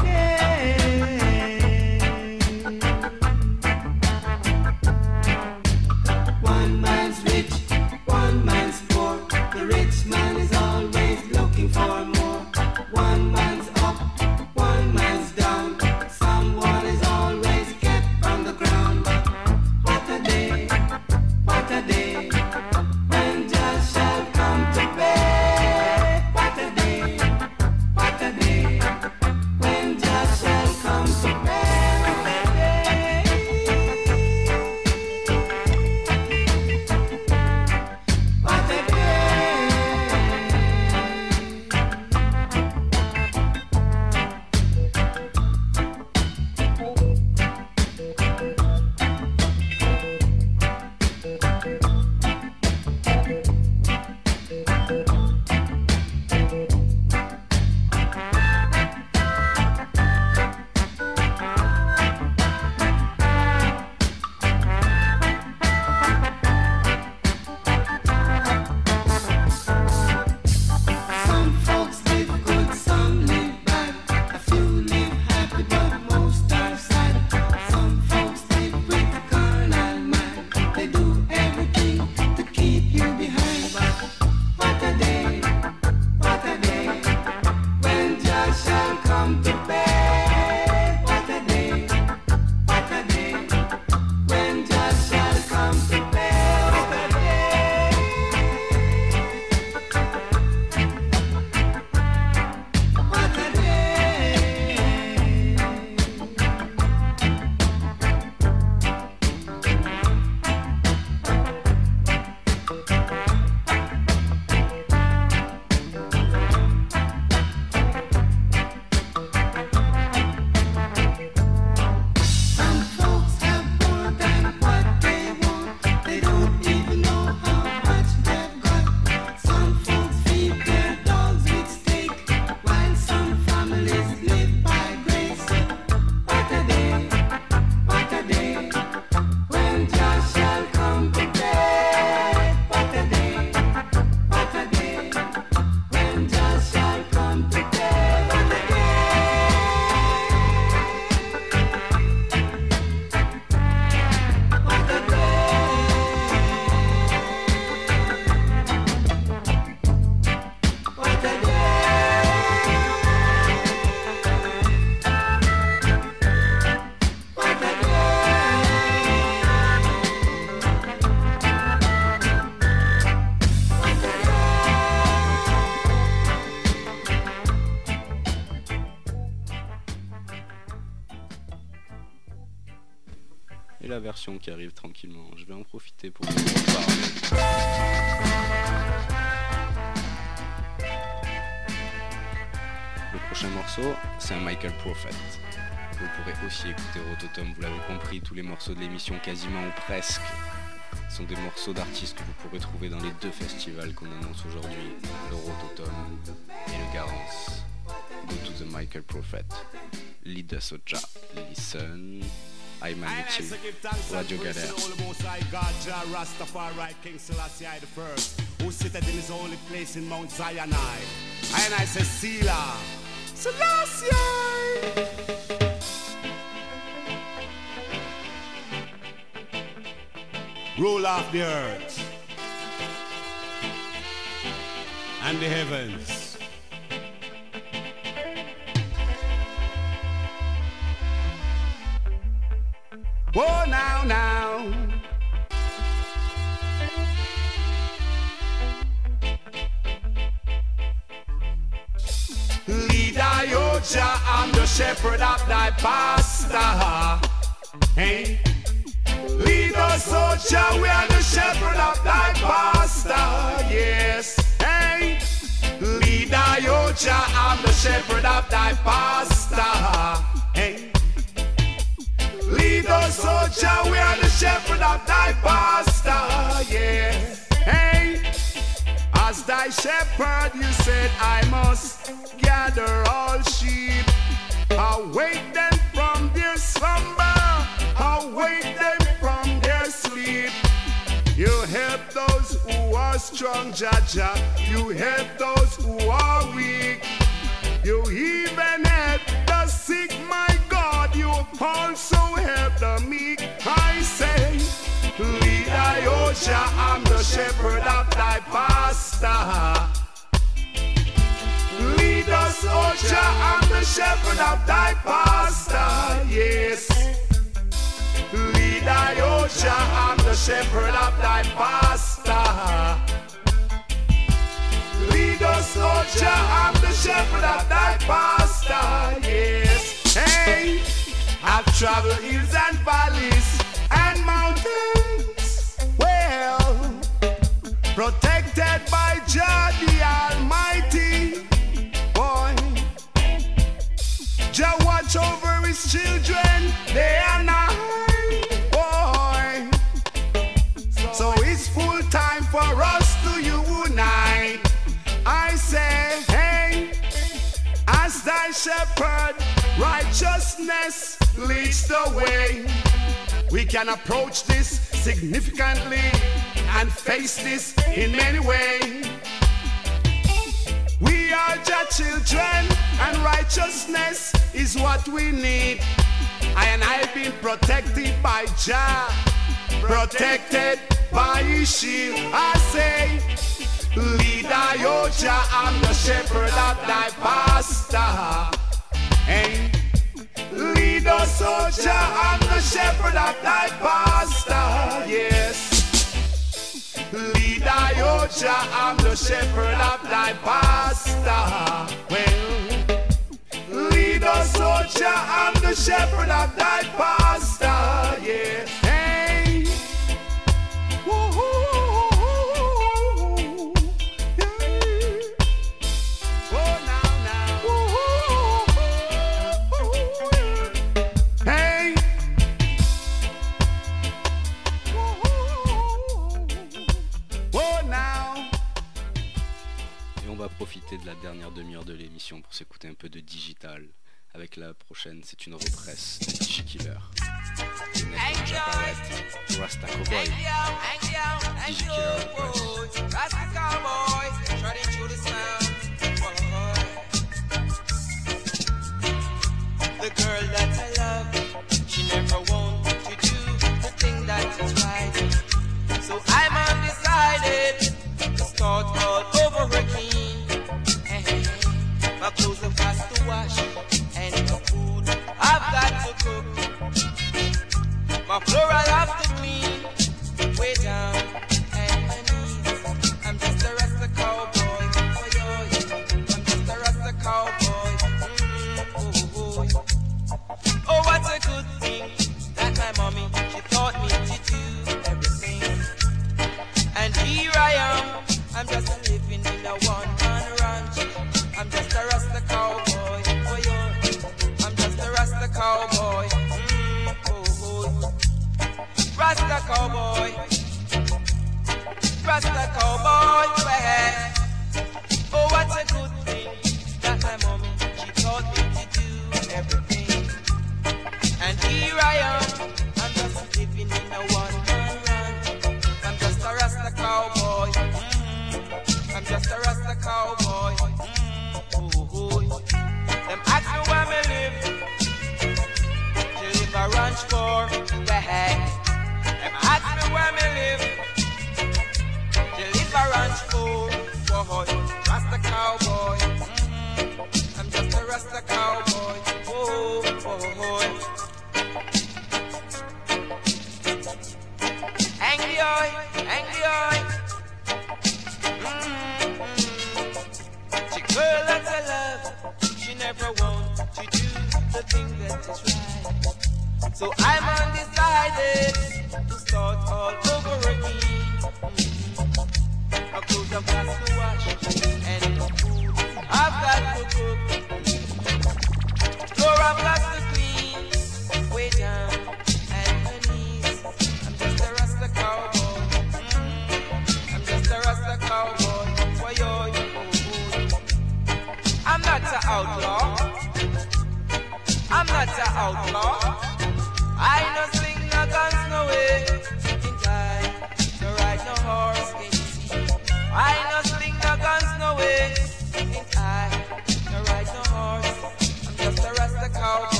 day. One man's rich, one man's poor. The rich man is always looking for more. One man's up, one man's down. Someone is always kept on the ground. What a day, what a day, when Jah shall come to pay. What a day, what a day, when Jah shall come to pay. What a day. What a Some folks live good, some live bad. A few live happy, but most are sad. Some folks live with a carnal mind. They do everything to keep you behind. But what a day, when Jah shall come to pay. What a day, when Jah shall come to pay. What a day. What a Some folks have more than what they want. They don't even know how much they've got. Some folks feed their dogs with steak, while some families live by grace. What a day, when Jah shall come to pay. What a day, when Jah shall come to pay. What a day. What a day. What a Et la version qui arrive tranquillement, je vais en profiter pour vous en parler. Le prochain prochain morceau, c'est un Michael Prophet. Vous pourrez aussi écouter Rototom, vous l'avez compris, tous les morceaux de l'émission quasiment ou presque sont des morceaux d'artistes que vous pourrez trouver dans les deux festivals qu'on annonce aujourd'hui, le Rototom et le Garance. Go to the Michael Prophet. Lead us Oja, listen. I'm Manichi, Radio Galère. Who sitteth in his holy place in Mount Zion. And I say, Selah, Selassie. Rule of the earth and the heavens. Whoa, now. Leader Yoja, I'm the shepherd of thy pastor. Hey. Lead us, Soja, we are the shepherd of thy pastor. Yes. Hey. Leader Yoja, I'm the shepherd of thy pastor. Hey. Lead us, Soja, we are the shepherd of thy pastor. Yes. Hey. As thy shepherd, you said, I must gather all sheep. Awake them from their slumber. Awake them from their sleep. You help those who are strong, Jaja. You help those who are weak. You even help the sick, my God. You also help the meek. I say, Leader Yoja, I'm the shepherd of thy pastor. Lead us, Oja, I'm the shepherd of thy pastor. Yes. Leader Yoja, I'm the shepherd of thy pastor. Lead us, Oja, I'm the shepherd of thy pastor. Yes. Hey, I've traveled hills and valleys and mountains. Well, protected by Jah the Almighty. Boy, Jah watch over his children day and night. Boy, so it's full time for us to unite. I say, hey, as thy shepherd, righteousness leads the way. We can approach this significantly and face this in many ways. We are Jah children, and righteousness is what we need. I and I've been protected by Jah, protected by his shield. I say, Leader Yoja, I'm the shepherd of thy pastor. Hey, lead us, Oja, I'm the shepherd of thy pastor. Yes. Leader Yoja, I'm the shepherd of thy pastor. Well, lead us, Oja, I'm the shepherd of thy pastor. Yes. Hey. Woo-hoo. On va profiter de la dernière demi-heure de l'émission pour s'écouter un peu de digital. Avec la prochaine, c'est une represse de Digikiller. Rasta Cowboy. Digikiller represse. Rasta Cowboy, shredding through the sound. The girl that I love, she never wanted to do the thing that is right. So I'm undecided to start all over again. My clothes have got to wash, and the food I've got to cook. My floor I have to clean, way down and my knees. I'm just a Rasta cowboy, oh yeah. I'm just a Rasta cowboy. Oh, what a good thing that my mommy, she taught me to do everything. And here I am, I'm just living in a one-man ranch. I'm just a Rasta cowboy.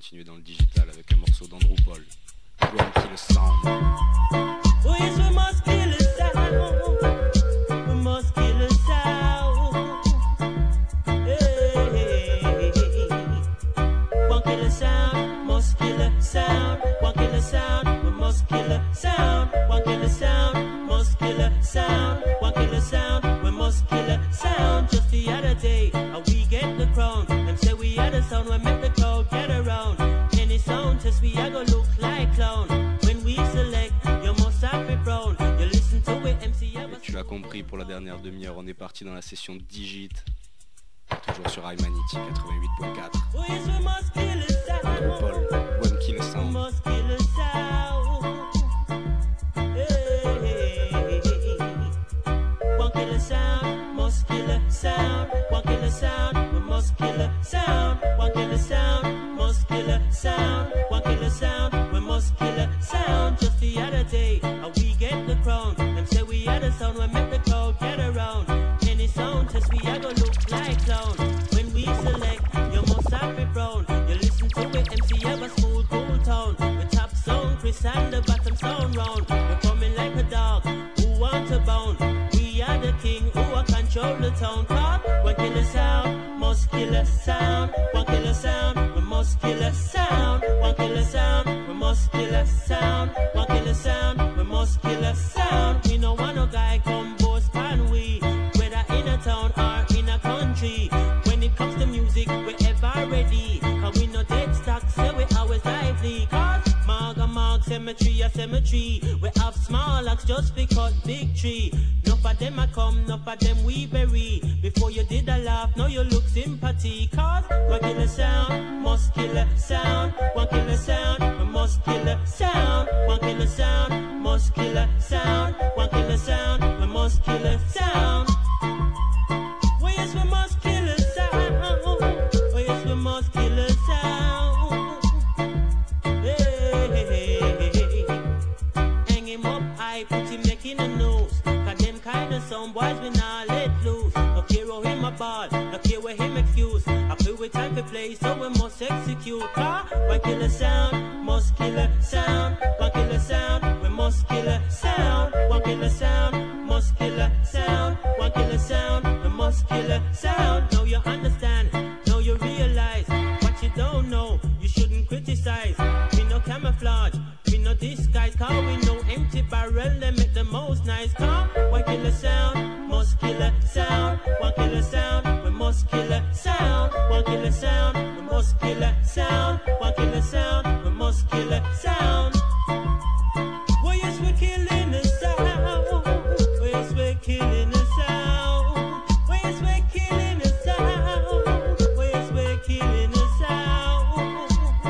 continuer dans le digital avec un morceau d'Andrew Paul. One Kill Sound. Oh yes, we must kill the sound. We must kill the sound. Hey. One kill the sound, must kill the sound. One kill the sound, we must kill the sound. One kill the sound, must kill the sound. One kill the sound, we must kill the sound. Just the other day, we get the crown. Them say we are the sound, we make the crowd get around. Any sound test, we are gonna look like clown. When we select, you must have be brown. You listen to it, MC. Et tu l'as compris, pour la dernière demi-heure, on est parti dans la session Digit. Toujours sur iManity 88.4. Oh yes, we must kill the sound. Andrew Paul, One Kill We Sound. must kill the sound. Hey. One kill the sound, must kill the sound. One kill the sound, we must kill the sound. One kill the sound, must kill the sound. One kill the sound, we must kill the sound. Just the other day, we get the crown. Them say we are the sound, we make the crowd get around. Any sound test, we are gonna look like clown. When we select, you must have be brown. You listen to it, MC ever smooth, cool tone. The top sound, Chris and the bottom sound round. We're coming like a dog who wants a bone. We are the king who will control the town. Cause one kill the sound, must kill the sound. One kill the sound, we must kill the sound. One kill the sound, we must kill the sound. One kill the sound, we must kill the sound. We no want no guy come boast pan we, whether in a town or in a country. When it comes to music, we're ever ready. Cause we no dead stock, so we always lively. Cause mark, cemetery a cemetery. We have small axe just because big tree. Enough of them a come, enough of them we bury. Before you did a laugh, now you look sympathy. Cause one kill the sound, must kill the sound. One kill the sound, we must kill the sound. One kill the sound, must kill the sound. One kill the sound, we must kill the sound. Oh yes, we must kill the sound. Oh yes, we must kill the sound. Hey. Hang him up high, put him neck in the nose. Cause them kind of sound boys we not let loose. No care how him a ball, no care where him excuse. I feel we time to play, so we must execute. Cause one kill the sound, must kill the sound. One kill the sound, we must kill the sound. One kill the sound, must kill the sound. One kill the sound, we must kill the sound. Now you understand, now you realize what you don't know, you shouldn't criticize. We no camouflage, we no disguise. Cause we know empty barrel, they make the most nice. Cause one kill the sound, must kill the sound. One kill the sound, we must kill the sound. One kill the sound, we must kill the sound. One kill the sound, we must kill the sound. Oh yes, we're killing the sound. Oh yes, we're killing the sound. Oh yes, we're killing the sound. Oh yes, we're killing the sound.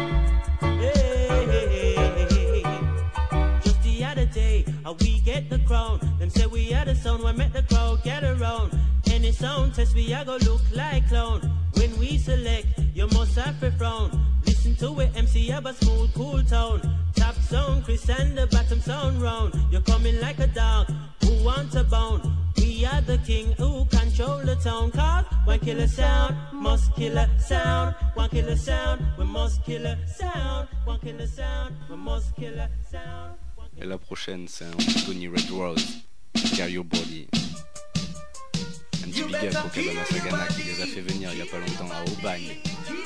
Hey. Just the other day, we get the crown. Them say we are the sound, we make the crowd get around. Any sound test, we are gonna look like clown. When we select, you must have a frown. Listen to it, MC have a smooth, cool tone. Top sound, Chris and the bottom sound round. You're coming like a dog who wants a bone. We are the king who control the town. Cause one kill a sound, must kill a sound. One kill a sound, we must kill a sound. One kill a sound, we must kill a sound. Et la prochaine, c'est un Tony Red Rose, Scare Your Body. Un petit big up au Kabana Sagana qui les a fait venir il y a pas longtemps à Aubagne.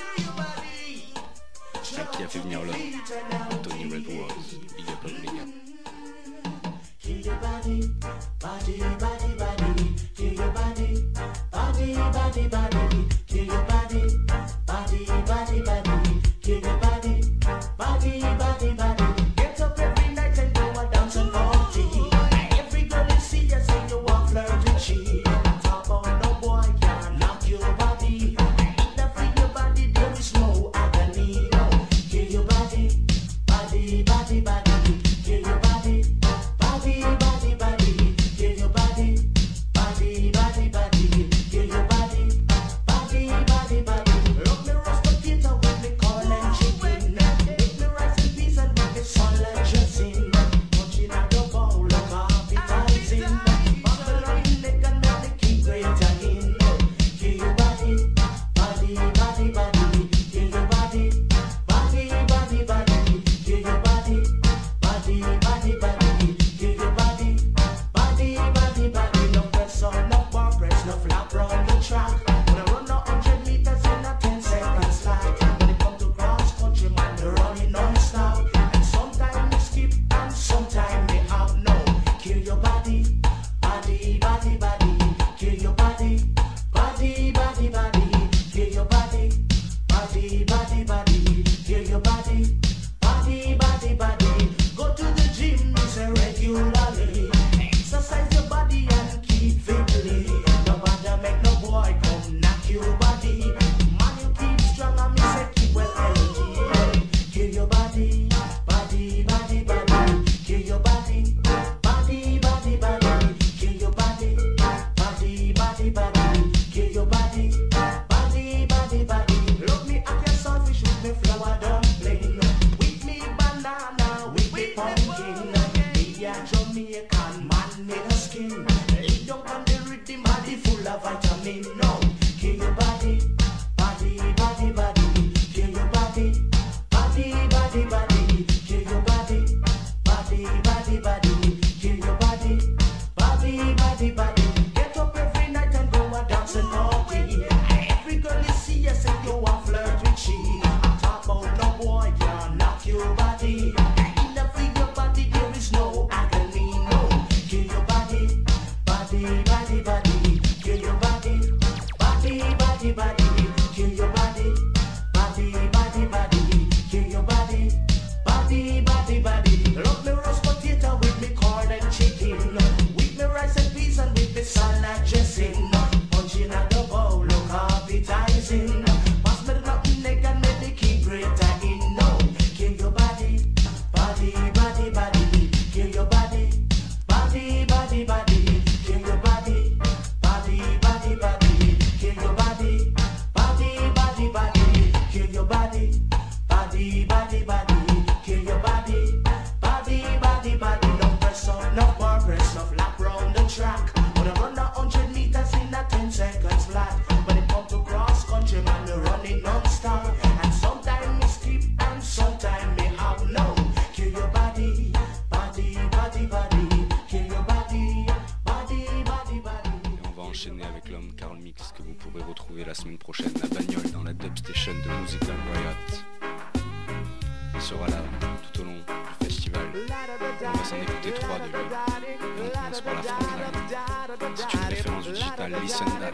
Qui a fait venir l'homme, Tony Red Rose. Big up à vous les gars. Kill your body, body, body, body. Kill your body, body, body, body. Kill your body, body, body, body. Kill your body, body, body, body. Get up every night and go and dance and party. Every girl you see, you say you want flirt and cheat. Talk about no boy can knock your body. Now free your body, there is no agony. Kill your body, body, body, body. Kill your body. Body, body, body, kill your body. body, body, kill your body, body, body, body, kill your body, body, body, body, kill your body, body, body, body. Go to the gym, say regularly, exercise your body and keep fit. Nobody make no boy come knock your body. Man, you keep strong and me say keep well healthy. Kill your body, body, body, body, kill your body, body, body, body, kill your body, body, body, body, kill your body, body, body, body. Love me at your selfish with me flower dumpling, with me banana, with me pumpkin. Me a Jamaican man in a skin. Lay down on the rhythm, body full of vitamin. No, kill your body, body, body, body, kill your body, body, body, body, kill your body, body, body, body, kill your body, body, body, body. Get up every night and go a dance and party. Every girl you see, you say you a flirt with she. I talk about no boy, you knock your body. In the free your body, there is no agony. No, kill your body, body, body, body, kill your body, body, body, body, kill your body, body, body, body, kill your body, body, body, body. Love me roast potato with me corn and chicken, with me rice and peas and with me salad dressing. Punching at the bowl, look appetizing. Pass me the nothing egg and make me keep greater in. No, kill your body, body, body, body, kill your body, body, body, body, kill your body, body, body, body, kill your body, body, body, body, kill your body, body, body, body, kill your body, body, body, body. Don't press up, no more press up, lap round the track. When I run 100 meters in a 10 seconds flat. When it come to cross country, man, me run it non-stop. And sometimes me skip and sometimes me have no. Kill your body, body, body, body, kill your body, body, body, body. Et on va enchaîner avec l'homme Carl Mix que vous pourrez retrouver la semaine prochaine à Bagnoles dans la Dub Station de Musical Riot. Il sera là tout au long du festival. On va s'en écouter 3 de lui. Et on commence par la Frontline. C'est une référence du digital Listen That.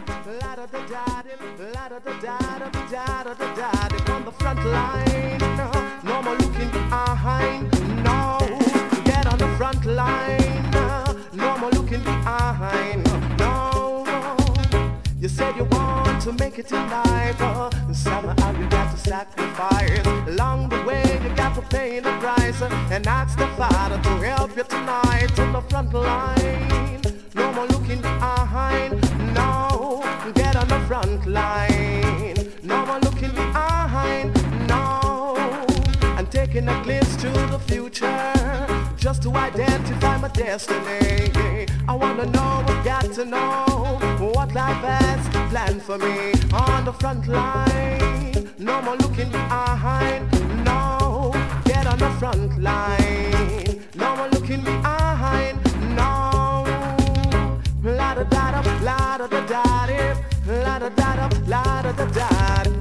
From the front line, no more looking behind. No, get on the front line. No more looking behind. No, you said you want to make it in life. Somehow you got to sacrifice. Along the way you got to pay the price. And ask the Father to help you tonight on the front line. No more looking behind. No, get on the front line. No more looking behind. No, I'm taking a glimpse to the future, just to identify my destiny. I wanna know, I've got to know what life has planned for me on the front line. No more looking behind. No, get on the front line. No more looking behind. No, la da da da, la da da da, la da da da, la da da da.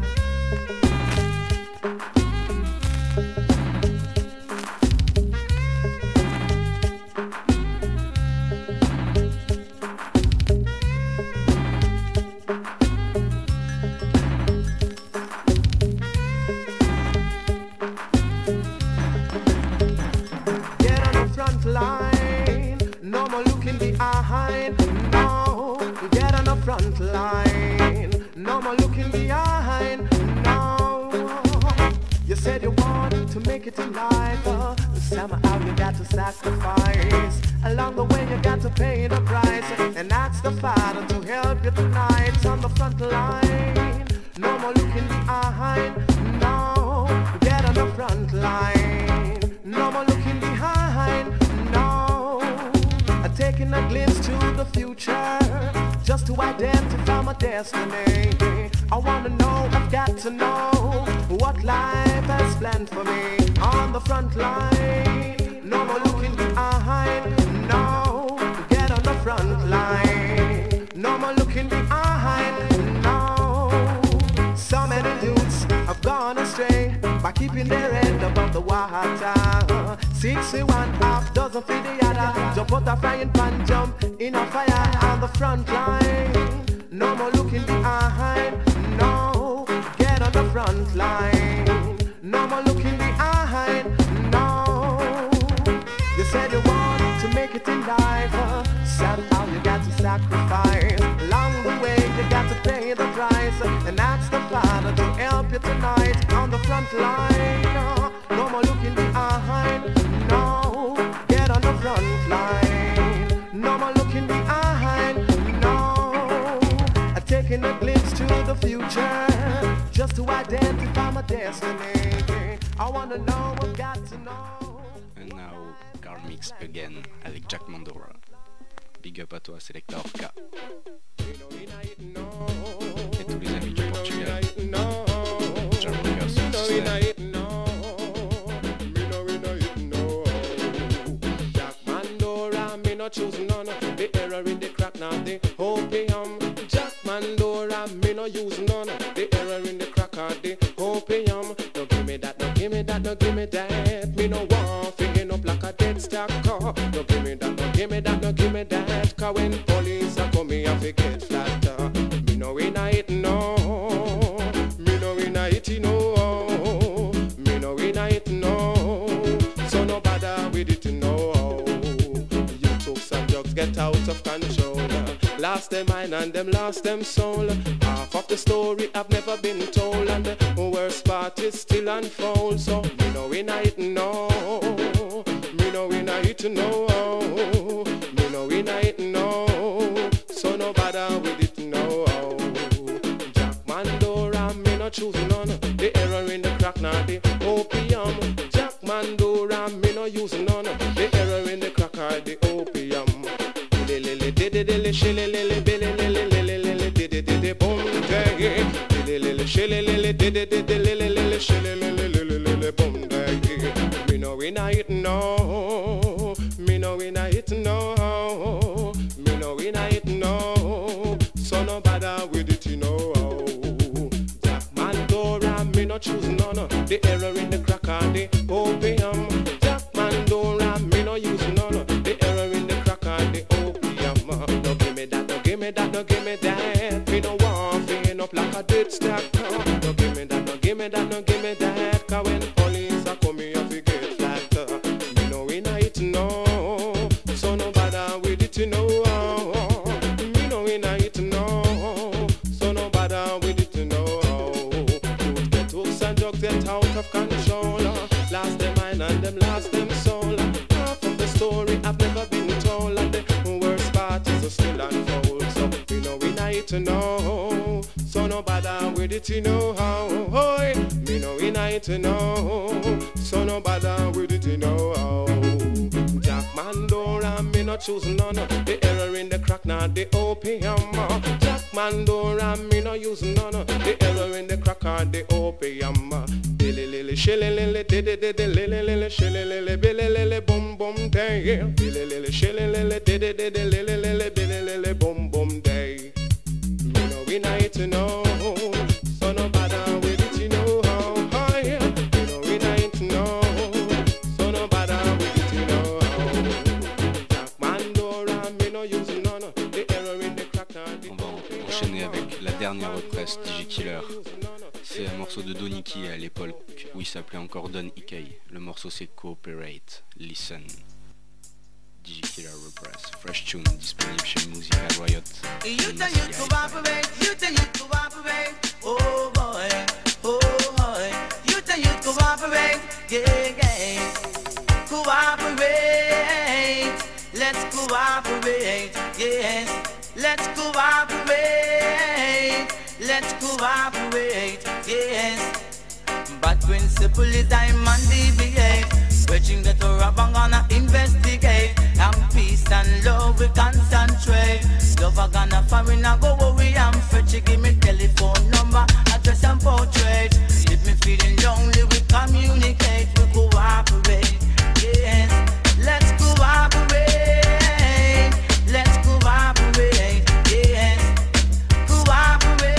Front line, no more looking behind. No, you said you wanted to make it in life. Somehow you got to sacrifice. Along the way you got to pay the price. And ask the Father to help you tonight on the front line. No more looking behind. No, get on the front line. No more looking behind. No, taking a glimpse to the future, just to identify my destiny. I wanna know, I've got to know what life has planned for me on the front line. No more looking behind. No, get on the front line. No more looking behind. No, so many youths have gone astray by keeping their head above the water. 61 half dozen for the other. Jump out a frying pan, jump in a fire on the front line. No more looking behind, no, get on the front line. No more looking behind, no. You said you want to make it in life, somehow you got to sacrifice. Along the way you got to pay the price, and that's the Father to help you tonight on the front line. No more looking behind, no, get on the front line. No more looking behind, no, taking a glimpse to the future, just to identify my destiny. I wanna know, I've got to know. And now, Carl Mix again avec Jack Mandora. Big up à toi, Selecta Orca. Et tous les amis du Portugal. Jack Mandora, me no choose none. The error in the crack, now the opium. Jack Mandora, me no use none. The error in the crack, or the opium. No give me that, no give me that, no give me that. Me no want to end up like a dead stock car. No give me that, no give me that, no give me that. Cause when police are coming, I forget flatter. Me no in it, no. Me no in it, no. Me no in it, no. So no bother with it, no. You took some drugs, get out of control. Lost their mind and them lost them soul. Half of the story I've never been told, and the worst part is still unfold. So me no in it, no. Me no in it, no. Me no in it, no. So no bother with it, no. Jack Mandora, me no choose none. The error in the crack, now the opium. Jack Mandora, me no use none. The error in the crack, or the opium. Me no in it, no. Me no in it, no. Me no in it, no. So no bother with it, you know. Jack Mandora, me no choose none. The error in the crack, or the opium. Jack Mandora, me no use none. The error in the crack, or the opium. No give me that, no give me that, no give me that. Me no want to end up like a dead stock. No give me that, no give me that, no give me that. Cause when police are coming, I forget flat. Me no in it, no. So no bother with it, you know. Me no in it, no. So no bother with it, you know. Youth get hooks and drugs get out of control. Lost their mind and them lost them soul. Half of the story I've never been told, and the worst part is still unfold. So me no in it, no. So no bother with it, you know. Me no in it, no. So no bother with it, you know. Jack Mandora, me no choose none. The error in the crack, now the opium. Jack Mandora, me no use none. The error in the crack, or the opium. Lily shillelele, lily shillelele, billy boom boom day. Lily shillelele, lily boom boom day. Me no in it, no. So no bother with it, you know. Me no in it, no. So no bother with it, you know. Jack Mandora, me no use none. The error in the crack, On va enchaîner avec la dernière represse DigiKiller. C'est un morceau de Doniki à l'époque où il s'appelait encore Don Ikei. Le morceau c'est Cooperate, Listen. DigiKiller Repress, fresh tune disponible chez Musica Riot. You tell you cooperate, you tell you cooperate, oh boy, oh boy. You tell you cooperate, yeah, yeah. Cooperate, let's cooperate, yes. Let's cooperate, let's cooperate, yes. But principle is I'm on deviate. Searching that rob, I'm gonna investigate. And peace and love we concentrate. Love I gonna foreign, I go where we am. Fetch, give me telephone number, address and portrait. If me feeling lonely, we communicate, we cooperate, yes. Let's cooperate, let's cooperate, yes. Cooperate,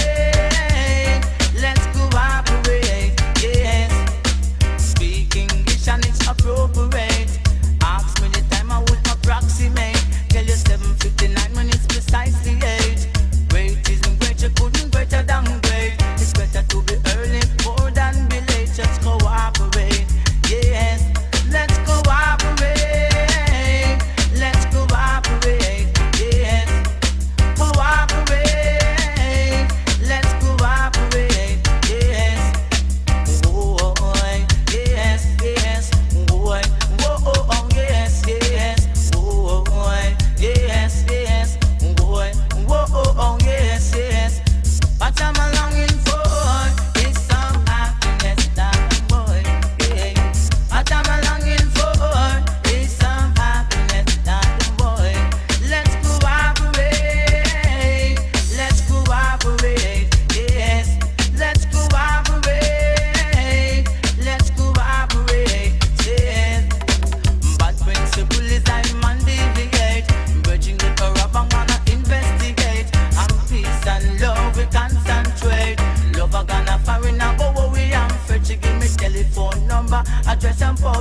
let's cooperate, yes. Speak English and it's appropriate.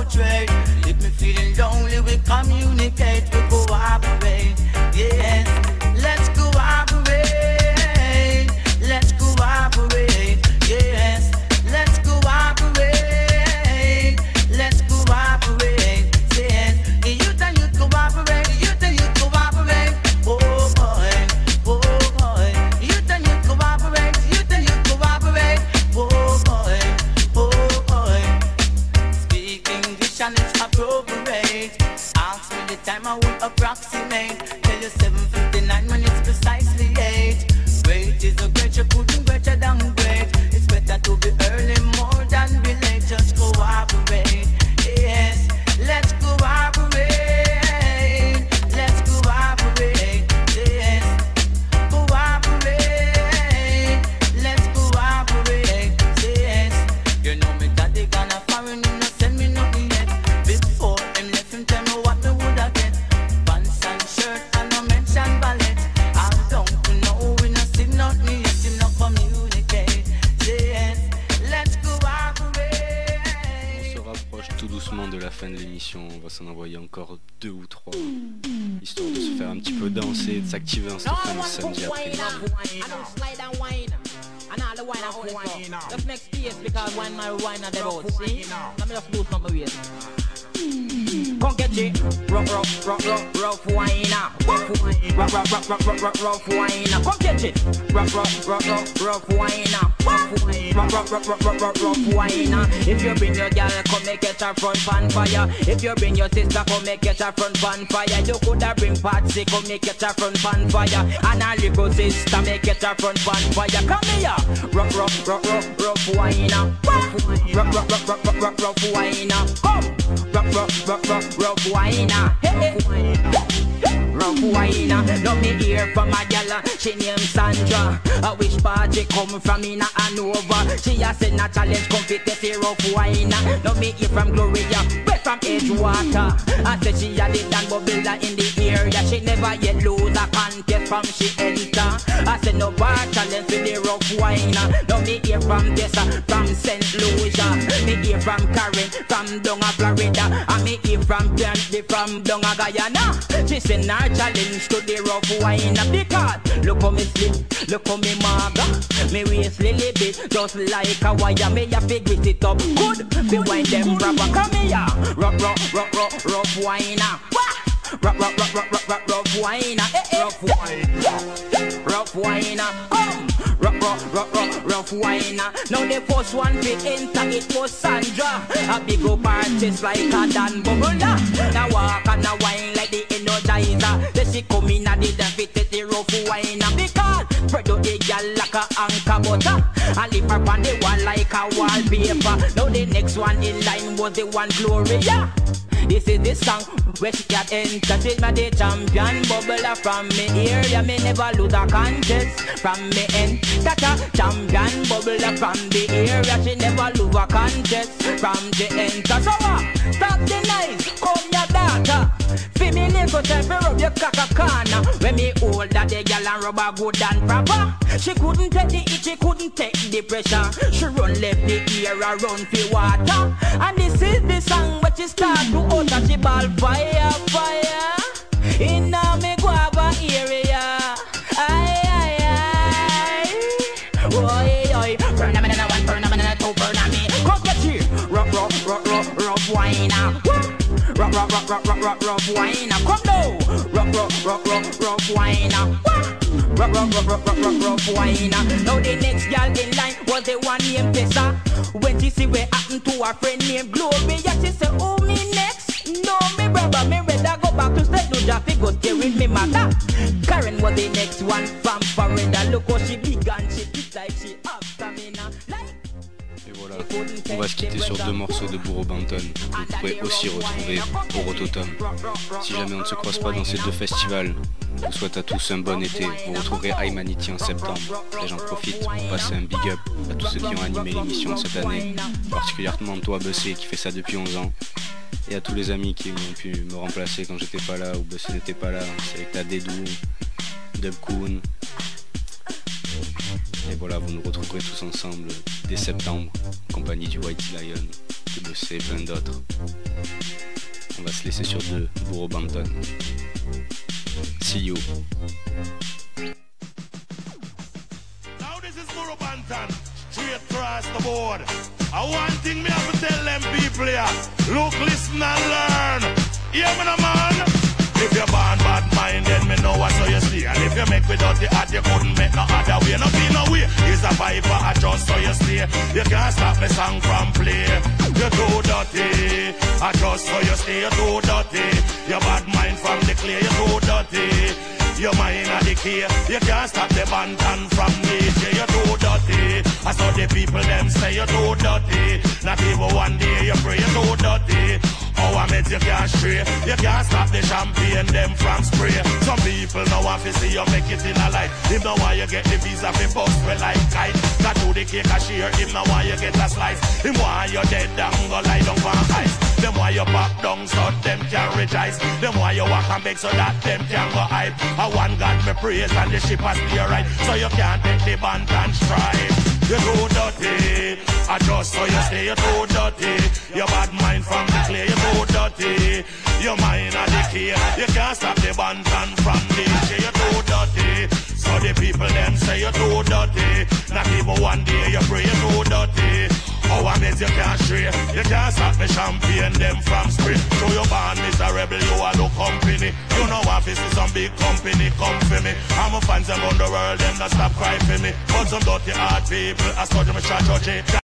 portrait. If me feeling lonely, we communicate, we cooperate. Yes, let's cooperate. Let's cooperate. Yes, let's cooperate. Let's cooperate. Yes, the youth and youth cooperate. The youth and youth cooperate. Oh boy, oh boy. The youth and youth cooperate. The youth and youth cooperate. Oh boy, oh boy. Speak English and it's appropriate. Ask me the time I will approximate. Tell you 7:59 when it's precisely 8. Great is a great, you couldn't greater than great. It's better to be early more than be late. Just cooperate. Yes, let's cooperate. Let's cooperate. Yes, cooperate. Let's cooperate. Yes, you know me daddy gonna foreign, him no send me nothing yet. Before him left him tell me what me woulda get. Pants and shirt and no mention ballet. I don't know, we no see nothing yet, him no communicate. Yes, let's cooperate. On se rapproche tout doucement de la fin de l'émission. On va s'en envoyer encore 2 ou 3, histoire de se faire un petit peu danser, de s'activer en cette fin de samedi après-midi. And all the wine I hold it for. Just make space because when my wine are dead out, see? Let me just lose some waist. Come get it, rough wine, rough wine. Come get it, rough wine, rough wine. If you bring your girl, come make it her front pan fire. If you bring your sister, come make it her front pan fire. You coulda bring Patsy, come make it her front pan fire. And her little sister, make it her front pan fire. Come here, rough wine, rough wine. Come, rough wine, hey, rough wine. Now me hear from a gal, she named Sandra. A wish party come from in Hanover. She a send a challenge, come fit the rough wine. Now me hear from Gloria, way from Edgewater. I said she a the Dan Bubbler in the area. She never yet lose a contest from she enter. I said no bar challenge with the rough wine. Now me hear from Tessa, from St. Lucia. Me hear from Karen, from Donga, Florida. And me hear from Candy, from Donga, Guyana. She send her challenge to the rough wine. Because look how me slip, look how me maga. Me waist lily bit, just like a wire. Me a fig with it up good, be wine them proper. Come here, rough wine. Rough wine, rough wine, come, rough wine. Now the first one we enter, it was Sandra. A big old artist like a Dan Bubbler. Now walk and a wine like the Energizer. Then she come in and did fit the rough wine. Because Fredo the girl like a anchor butter. And leave her on the wall like a wallpaper. Now the next one in line was the one Gloria. This is the song where she got entered by the champion bubbler from me area. Me never lose a contest from me end. That a champion bubbler from the area. She never lose a contest from the end. So stop the noise, come your daughter. Feel me little time for rub your cock a corner. When me hold that the girl and rubber good and proper. She couldn't take the heat, she couldn't take the pressure. She run left the ear around for water. And this is the song where she start to out and she ball fire, fire. In me guava area. Aye, aye, aye. Oi, oi. Burn a minute, one burn a minute, two burn a me. Come get here. Rough wine. Rough wine. Come now. Rough wine. Rough wine. Now the next girl in line was the one named Tessa. When she see what happened to her friend named Gloria, she said, oh, me next? No, me brother, me rather go back to St. Lucia, go stay with me mother. Karen was the next one from Florida. Look how she big and she fit like she have stamina. Et voilà, on va se quitter sur 2 morceaux de Burro Banton. Vous pourrez aussi retrouver au Rototom. Si jamais on ne se croise pas dans ces 2 festivals, je vous souhaite à tous un bon été. Vous retrouverez Humanity en septembre. Et j'en profite pour passer un big up à tous ceux qui ont animé l'émission cette année, particulièrement toi Bussé qui fait ça depuis 11 ans. Et à tous les amis qui ont pu me remplacer quand j'étais pas là ou Bussé n'était pas là. C'est avec ta Dédou, Dubcoon. Et voilà, vous nous retrouverez tous ensemble dès septembre, en compagnie du White Lion. Bossé et plein d'autres. On va se laisser sur de Burro Banton. See you. Now this is Burro Banton, straight across the board. One thing me have to tell them people here, look, listen and learn. Hear me no man. If you're born bad mind, then me know what so you stay. And if you make without the heart, you couldn't make no other way. No be no way. It's a viper, I just so you stay. You can't stop me song from play. You're too dirty. I just so you stay. You're too dirty. Your bad mind from the clay. You're too dirty. Your mind a decay. You can't stop the bantan from nature. You're too dirty. I saw the people them say you're too dirty. Not even one day you pray. You're too dirty. Oh, I met you can't stray. You can't stop the champagne them from spray. Some people now want to see you make it in a light. Him now want you get the visa for bust well like kite. Got to the cake a share. Him now want you get a slice. Him want you dead down go lie down for ice. Them want you back down so them can rejoice. Them want you walk and beg so that them can go hype. I want God me praise and the ship has stay right. So you can't take the band and strive. You're too dirty. I just so you stay. You're too dirty. Your bad mind from the clay. You're too dirty. Your mind a decay. You can't stop the bantan from nature. You're too dirty. So the people them say you're too dirty. Not even one day you pray. You're too dirty. Oh, I mean you can't stray. You can't stop me champagne them from spring. So you born miserable, you a look company. You know what, this is some big company, come for me. I'm a fans around the world, them that stop crying for me. But some dirty hard people, I started me shot your